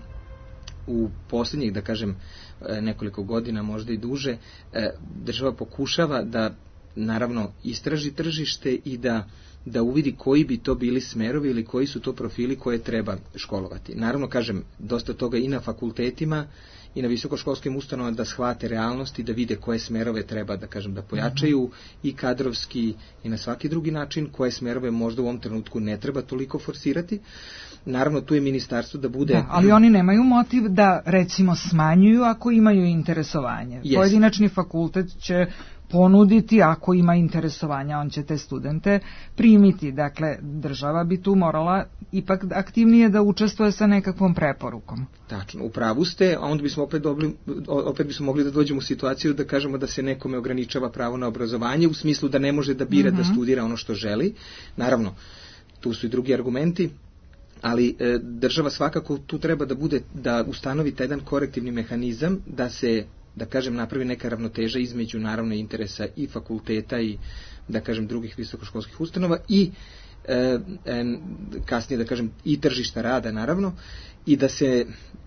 U posljednjih, da kažem, nekoliko godina, možda i duže, država pokušava da naravno istraži tržište i da da uvidi koji bi to bili smerovi ili koji su to profili koje treba školovati. Naravno, kažem, dosta toga i na fakultetima i na visokoškolskim ustanovama da shvate realnost i da vide koje smerove treba, da kažem, da pojačaju mm-hmm. i kadrovski i na svaki drugi način, koje smerove možda u ovom trenutku ne treba toliko forsirati. Naravno, tu je ministarstvo da bude... Da, ali oni nemaju motiv da, recimo, smanjuju ako imaju interesovanje. Yes. Pojedinačni fakultet će ponuditi, ako ima interesovanja, on će te studente primiti. Dakle, država bi tu morala ipak aktivnije da učestvuje sa nekakvom preporukom. Tačno, u pravu ste, a onda bismo opet, dobili, opet bismo mogli da dođemo u situaciju da kažemo da se nekome ograničava pravo na obrazovanje, u smislu da ne može da bira mm-hmm. da studira ono što želi. Naravno, tu su i drugi argumenti, ali e, država svakako tu treba da bude, da ustanovi taj jedan korektivni mehanizam, da se, da kažem, napravi neka ravnoteža između naravno interesa i fakulteta i, da kažem, drugih visokoškolskih ustanova i e, e, kasnije, da kažem, i tržišta rada naravno, i da se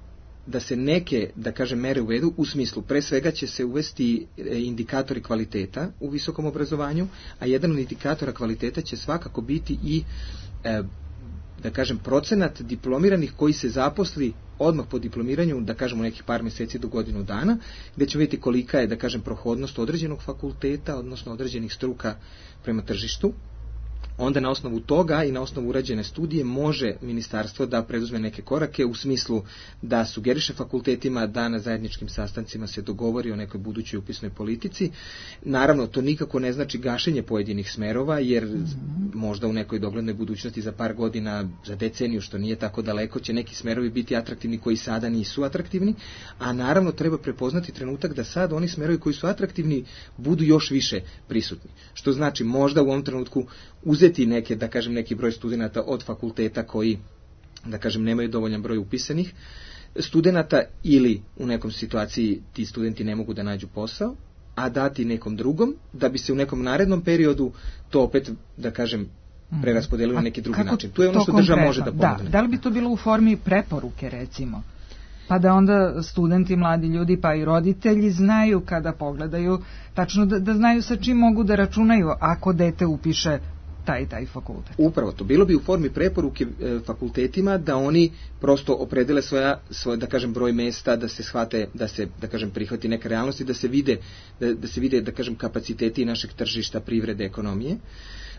da se neke, da kažem, mere uvedu, u smislu, pre svega će se uvesti indikatori kvaliteta u visokom obrazovanju, a jedan od indikatora kvaliteta će svakako biti i e, da kažem, procenat diplomiranih koji se zaposli odmah po diplomiranju, da kažemo, nekih par mjeseci do godinu dana, gdje ćemo vidjeti kolika je, da kažem, prohodnost određenog fakulteta, odnosno određenih struka prema tržištu. Onda na osnovu toga i na osnovu urađene studije može ministarstvo da preduzme neke korake u smislu da sugeriše fakultetima da na zajedničkim sastancima se dogovori o nekoj budućoj upisnoj politici. Naravno, to nikako ne znači gašenje pojedinih smerova, jer mm-hmm. možda u nekoj doglednoj budućnosti za par godina, za deceniju, što nije tako daleko, će neki smerovi biti atraktivni koji sada nisu atraktivni, a naravno treba prepoznati trenutak da sad oni smerovi koji su atraktivni budu još više prisutni. Što znači možda u ovom trenutku uzeti neke, da kažem, neki broj studenata od fakulteta koji, da kažem, nemaju dovoljan broj upisanih studenata ili u nekom situaciji ti studenti ne mogu da nađu posao, a dati nekom drugom, da bi se u nekom narednom periodu to opet, da kažem, preraspodelilo na neki drugi način. Tu je ono što država može da pomogne. Da, da li bi to bilo u formi preporuke, recimo? Pa da onda studenti, mladi ljudi, pa i roditelji znaju kada pogledaju, tačno da, da znaju sa čim mogu da računaju ako dete upiše taj taj fakultet. Upravo to. Bilo bi u formi preporuke e, fakultetima da oni prosto opredele svoja, svoj, da kažem, broj mesta, da se shvate, da se, da kažem, prihvati neka realnost i da se vide, da, da se vide, da kažem, kapaciteti našeg tržišta, privrede, ekonomije.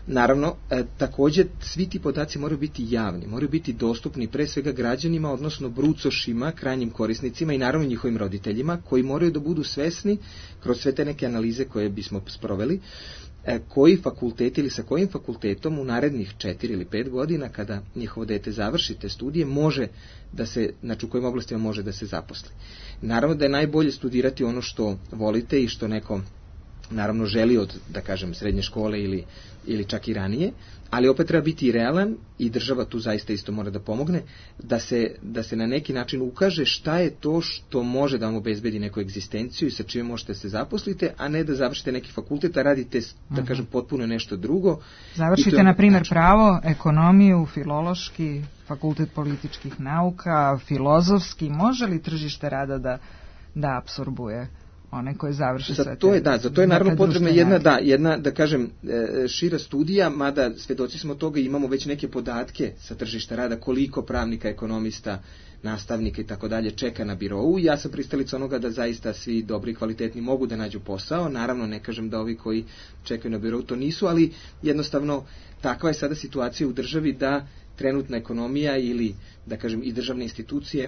Naravno, e, također svi ti podaci moraju biti javni, moraju biti dostupni pre svega građanima, odnosno brucošima, krajnjim korisnicima i naravno njihovim roditeljima, koji moraju da budu svesni kroz sve te neke analize koje bismo sproveli, e, koji fakultet ili sa kojim fakultetom u narednih četiri ili pet godina, kada njihovo dete završi te studije, može da se, znači u kojim oblastima može da se zaposli. Naravno da je najbolje studirati ono što volite i što neko naravno želi od, da kažem, srednje škole ili, ili čak i ranije, ali opet treba biti i realan i država tu zaista isto mora da pomogne, da se, da se na neki način ukaže šta je to što može da vam obezbedi neku egzistenciju i sa čime možete se zaposlite, a ne da završite neki fakultet, a radite, da kažem, potpuno nešto drugo. Završite, je, na primjer, pravo, ekonomiju, filološki, fakultet političkih nauka, filozofski, može li tržište rada da, da apsorbuje one koje završe sve te... Za to je, da, za to je naravno potrebna jedna, da, jedna, da kažem, šira studija, mada svedoci smo toga i imamo već neke podatke sa tržišta rada, koliko pravnika, ekonomista, nastavnika i tako dalje čeka na birou. Ja sam pristalica onoga da zaista svi dobri i kvalitetni mogu da nađu posao. Naravno, ne kažem da ovi koji čekaju na birou to nisu, ali jednostavno takva je sada situacija u državi da trenutna ekonomija ili, da kažem, i državne institucije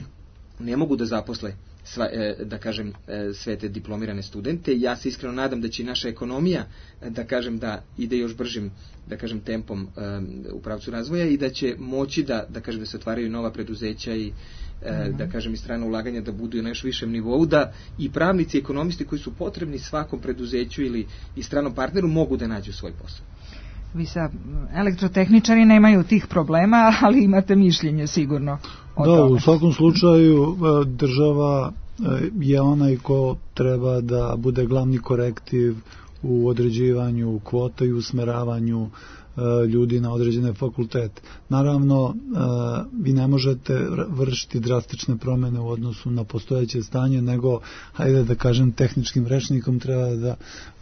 ne mogu da zaposle sva, da kažem, sve te diplomirane studente. Ja se iskreno nadam da će i naša ekonomija, da kažem, da ide još bržim, da kažem, tempom u pravcu razvoja i da će moći da, da kažem, da se otvaraju nova preduzeća i mm-hmm. da kažem, i strana ulaganja da budu na još višem nivou, da i pravnici i ekonomisti koji su potrebni svakom preduzeću ili i stranom partneru mogu da nađu svoj posao. Vi sa elektrotehničari nemaju tih problema, ali imate mišljenje sigurno o da, tome. U svakom slučaju država je onaj ko treba da bude glavni korektiv u određivanju kvota i usmeravanju ljudi na određene fakultete. Naravno, vi ne možete vršiti drastične promjene u odnosu na postojeće stanje, nego, hajde da kažem, tehničkim rečnikom treba da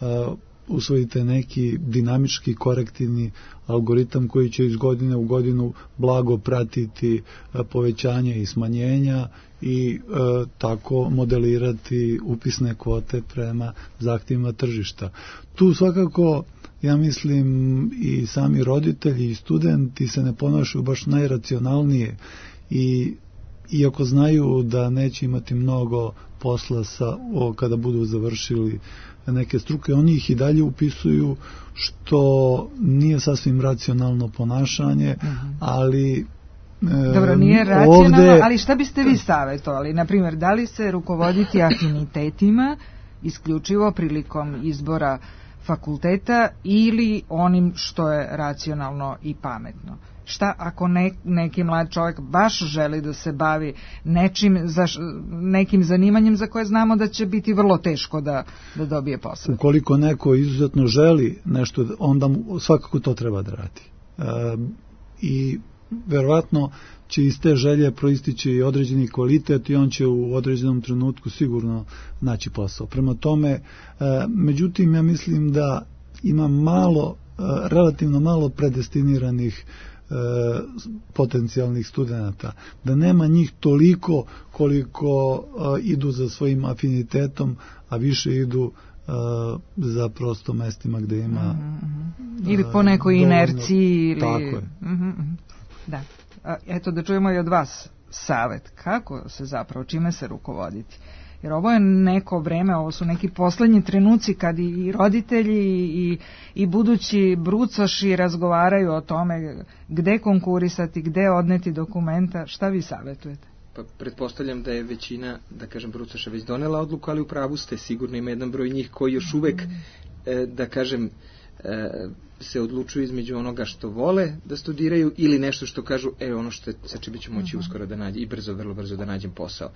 usvojite neki dinamički korektivni algoritam koji će iz godine u godinu blago pratiti povećanje i smanjenja i e, tako modelirati upisne kvote prema zahtjevima tržišta. Tu svakako, ja mislim, i sami roditelji i studenti se ne ponašaju baš najracionalnije i iako znaju da neće imati mnogo posla sa, o, kada budu završili neke struke, oni ih i dalje upisuju, što nije sasvim racionalno ponašanje, mm-hmm. ali dobro, nije racionalno, ovde... ali šta biste vi savjetovali? Naprimjer, da li se rukovoditi afinitetima isključivo prilikom izbora fakulteta ili onim što je racionalno i pametno? Šta ako ne, neki mlad čovjek baš želi da se bavi nečim, za, nekim zanimanjem za koje znamo da će biti vrlo teško da, da dobije posao? Ukoliko neko izuzetno želi nešto, onda mu svakako to treba da radi. E, I verovatno će iz te želje proistići određeni kvalitet i on će u određenom trenutku sigurno naći posao. Prema tome, e, međutim, ja mislim da ima malo, e, relativno malo predestiniranih potencijalnih studenata, da nema njih toliko koliko uh, idu za svojim afinitetom, a više idu uh, za prosto mestima gde ima mm-hmm. ili po nekoj dovoljno, inerciji ili... Tako je. Mm-hmm. Da. Eto, da čujemo i od vas savjet. Kako se zapravo, čime se rukovoditi? Jer ovo je neko vreme, ovo su neki poslednji trenuci kad i roditelji i, i budući brucoši razgovaraju o tome gde konkurisati, gde odneti dokumenta. Šta vi savjetujete? Pa pretpostavljam da je većina, da kažem, brucoša već donela odluku, ali u pravu ste, sigurno ima jedan broj njih koji još uvek, e, da kažem, e, se odlučuju između onoga što vole da studiraju ili nešto što kažu, e, ono što je, sa čime ću moći uskoro da nađem i brzo, vrlo brzo da nađem posao.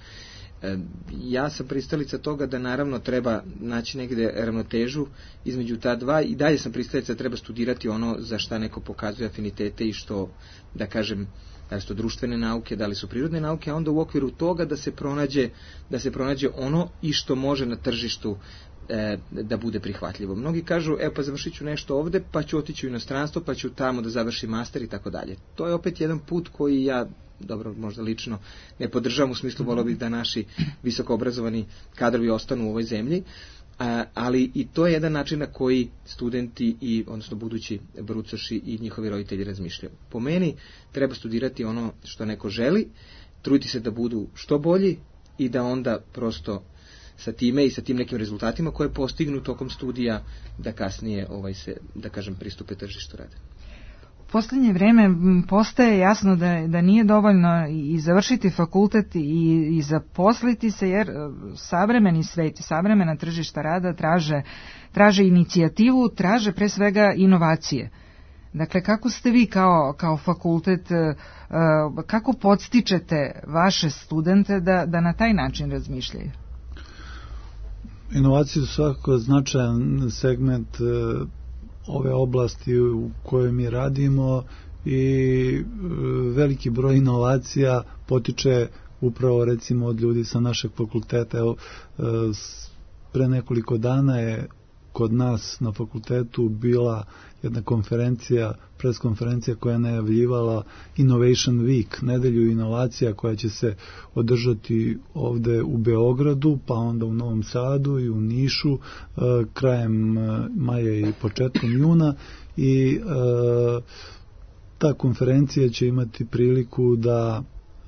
Ja sam pristalica toga da naravno treba naći negde ravnotežu između ta dva i dalje sam pristalica da treba studirati ono za šta neko pokazuje afinitete i što, da kažem, da li su to društvene nauke, da li su prirodne nauke, a onda u okviru toga da se pronađe, da se pronađe ono i što može na tržištu e, da bude prihvatljivo. Mnogi kažu, evo pa završit ću nešto ovde, pa ću otići u inostranstvo, pa ću tamo da završim master i tako dalje. To je opet jedan put koji ja, dobro, možda lično ne podržavam, u smislu volio bih da naši visoko obrazovani kadrovi ostanu u ovoj zemlji, A, ali i to je jedan način na koji studenti i odnosno budući brucoši i njihovi roditelji razmišljaju. Po meni treba studirati ono što neko želi, truditi se da budu što bolji i da onda prosto sa time i sa tim nekim rezultatima koje postignu tokom studija da kasnije ovaj se, da kažem, pristupe tržištu rada. U posljednje vreme postaje jasno da, da nije dovoljno i završiti fakultet i, i zaposliti se, jer savremeni svet i savremena tržišta rada traže, traže inicijativu, traže pre svega inovacije. Dakle, kako ste vi kao, kao fakultet, kako podstičete vaše studente da, da na taj način razmišljaju? Inovacije su svakako značajan segment ove oblasti u kojoj mi radimo i veliki broj inovacija potiče upravo recimo od ljudi sa našeg fakulteta. Evo, pre nekoliko dana je kod nas na fakultetu bila jedna konferencija, pres konferencija koja je najavljivala Innovation Week, nedelju inovacija koja će se održati ovde u Beogradu, pa onda u Novom Sadu i u Nišu krajem maja i početkom juna i ta konferencija će imati priliku da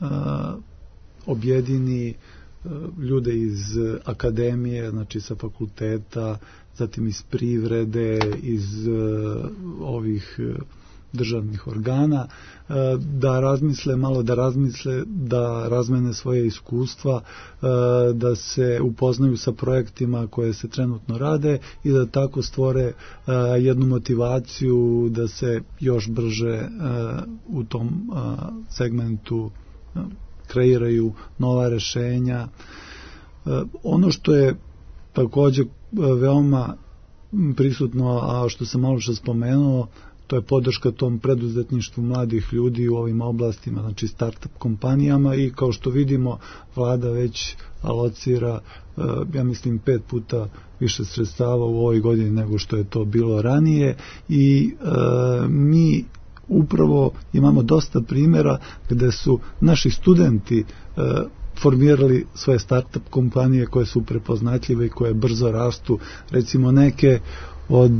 objedini ljude iz akademije, znači sa fakulteta, zatim iz privrede, iz uh, ovih uh, državnih organa, uh, da razmisle, malo da razmisle, da razmene svoje iskustva, uh, da se upoznaju sa projektima koje se trenutno rade i da tako stvore uh, jednu motivaciju da se još brže uh, u tom uh, segmentu uh, kreiraju nova rešenja. Uh, ono što je također veoma prisutno, a što sam malo što spomenuo, to je podrška tom preduzetništvu mladih ljudi u ovim oblastima, znači start-up kompanijama, i kao što vidimo vlada već alocira, ja mislim, pet puta više sredstava u ovoj godini nego što je to bilo ranije i e, mi upravo imamo dosta primjera gde su naši studenti e, formirali svoje start-up kompanije koje su prepoznatljive i koje brzo rastu. Recimo neke od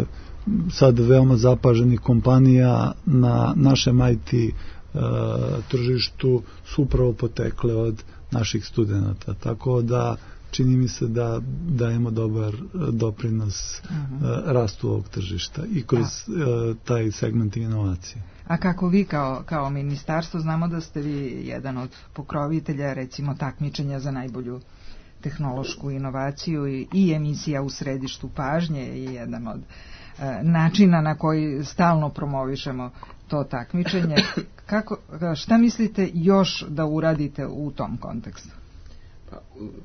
sad veoma zapaženih kompanija na našem I T uh, tržištu su upravo potekle od naših studenta. Tako da čini mi se da dajemo dobar doprinos uh-huh. uh, rastu ovog tržišta i kroz uh, taj segment inovacije. A kako vi kao, kao ministarstvo, znamo da ste vi jedan od pokrovitelja recimo takmičenja za najbolju tehnološku inovaciju i, i emisija U središtu pažnje i jedan od e, načina na koji stalno promovišemo to takmičenje. Kako, šta mislite još da uradite u tom kontekstu? Pa,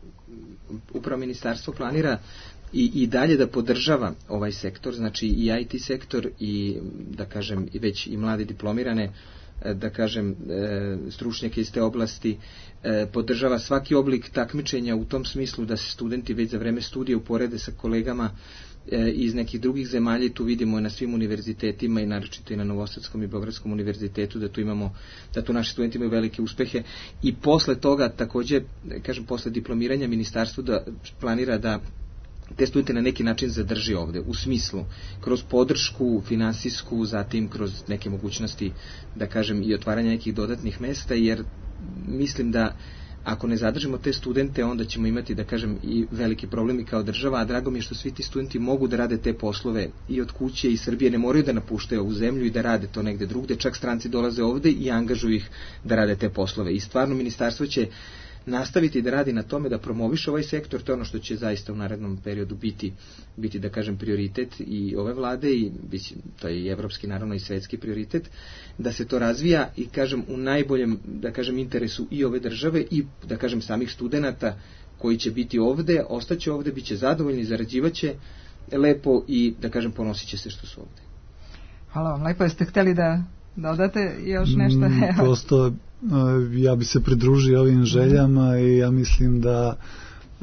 upravo ministarstvo planira I, i dalje da podržava ovaj sektor, znači i I T sektor i, da kažem, i već i mlade diplomirane, da kažem, stručnjake iz te oblasti, podržava svaki oblik takmičenja u tom smislu da se studenti već za vreme studija uporede sa kolegama iz nekih drugih zemalja i tu vidimo na svim univerzitetima i naročito i na Novosadskom i Beogradskom univerzitetu da tu imamo, da tu naši studenti imaju velike uspehe i posle toga takođe, kažem, posle diplomiranja ministarstvo da planira da te studente na neki način zadrži ovde, u smislu kroz podršku finansijsku, zatim kroz neke mogućnosti, da kažem, i otvaranja nekih dodatnih mesta, jer mislim da ako ne zadržimo te studente, onda ćemo imati, da kažem, i veliki problemi kao država, a drago mi je što svi ti studenti mogu da rade te poslove i od kuće i Srbije, ne moraju da napuštaju ovu zemlju i da rade to negde drugde, čak stranci dolaze ovde i angažuju ih da rade te poslove. I stvarno ministarstvo će nastaviti da radi na tome da promoviše ovaj sektor, to je ono što će zaista u narednom periodu biti, biti da kažem, prioritet i ove vlade i to je i evropski, naravno i svetski prioritet, da se to razvija i, kažem, u najboljem, da kažem, interesu i ove države i, da kažem, samih studenata koji će biti ovde, ostaće ovde, bit će zadovoljni, zarađivaće lepo i, da kažem, ponosit će se što su ovde. Hvala vam, lepo. Jeste hteli da dodate još nešto? Mm, prosto ja bi se pridružio ovim željama i ja mislim da uh,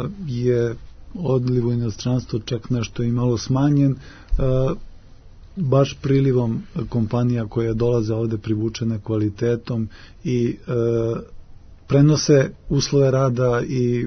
je odliv u inostranstvo čak nešto i malo smanjen, uh, baš prilivom kompanija koje dolaze ovde privučene kvalitetom i uh, prenose uslove rada i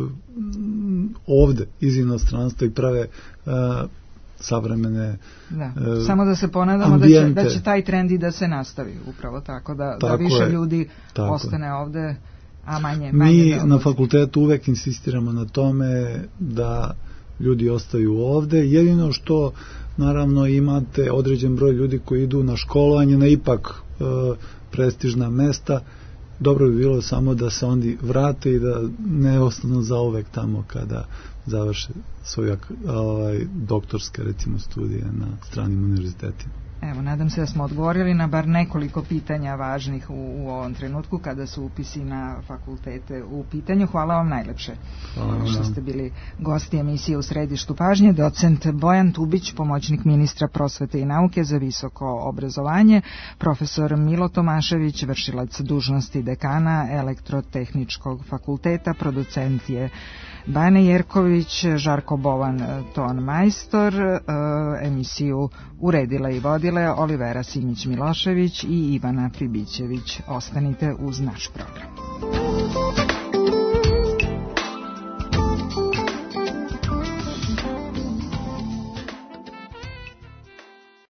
ovde iz inostranstva i prave savremene da. Uh, Samo da se ponadamo da će, da će taj trend i da se nastavi upravo tako, da, tako da više je, ljudi ostane je. ovde, a manje, manje mi da na fakultetu uvek insistiramo na tome da ljudi ostaju ovde, jedino što naravno imate određen broj ljudi koji idu na školovanje na ipak uh, prestižna mesta. Dobro bi bilo samo da se oni vrate i da ne ostanu zauvek tamo kada završe svoje ovaj, doktorske recimo studije na stranim univerzitetima. Evo, nadam se da smo odgovorili na bar nekoliko pitanja važnih u, u ovom trenutku kada su upisi na fakultete u pitanju. Hvala vam najlepše Hvala što vam. ste bili gosti emisije U središtu pažnje. Docent Bojan Tubić, pomoćnik ministra prosvete i nauke za visoko obrazovanje, profesor Milo Tomašević, vršilac dužnosti dekana Elektrotehničkog fakulteta, producent je Bane Jerković, Žarko Bovan, ton majstor, e, emisiju uredila i vodile Olivera Simić-Milošević i Ivana Pribićević. Ostanite uz naš program.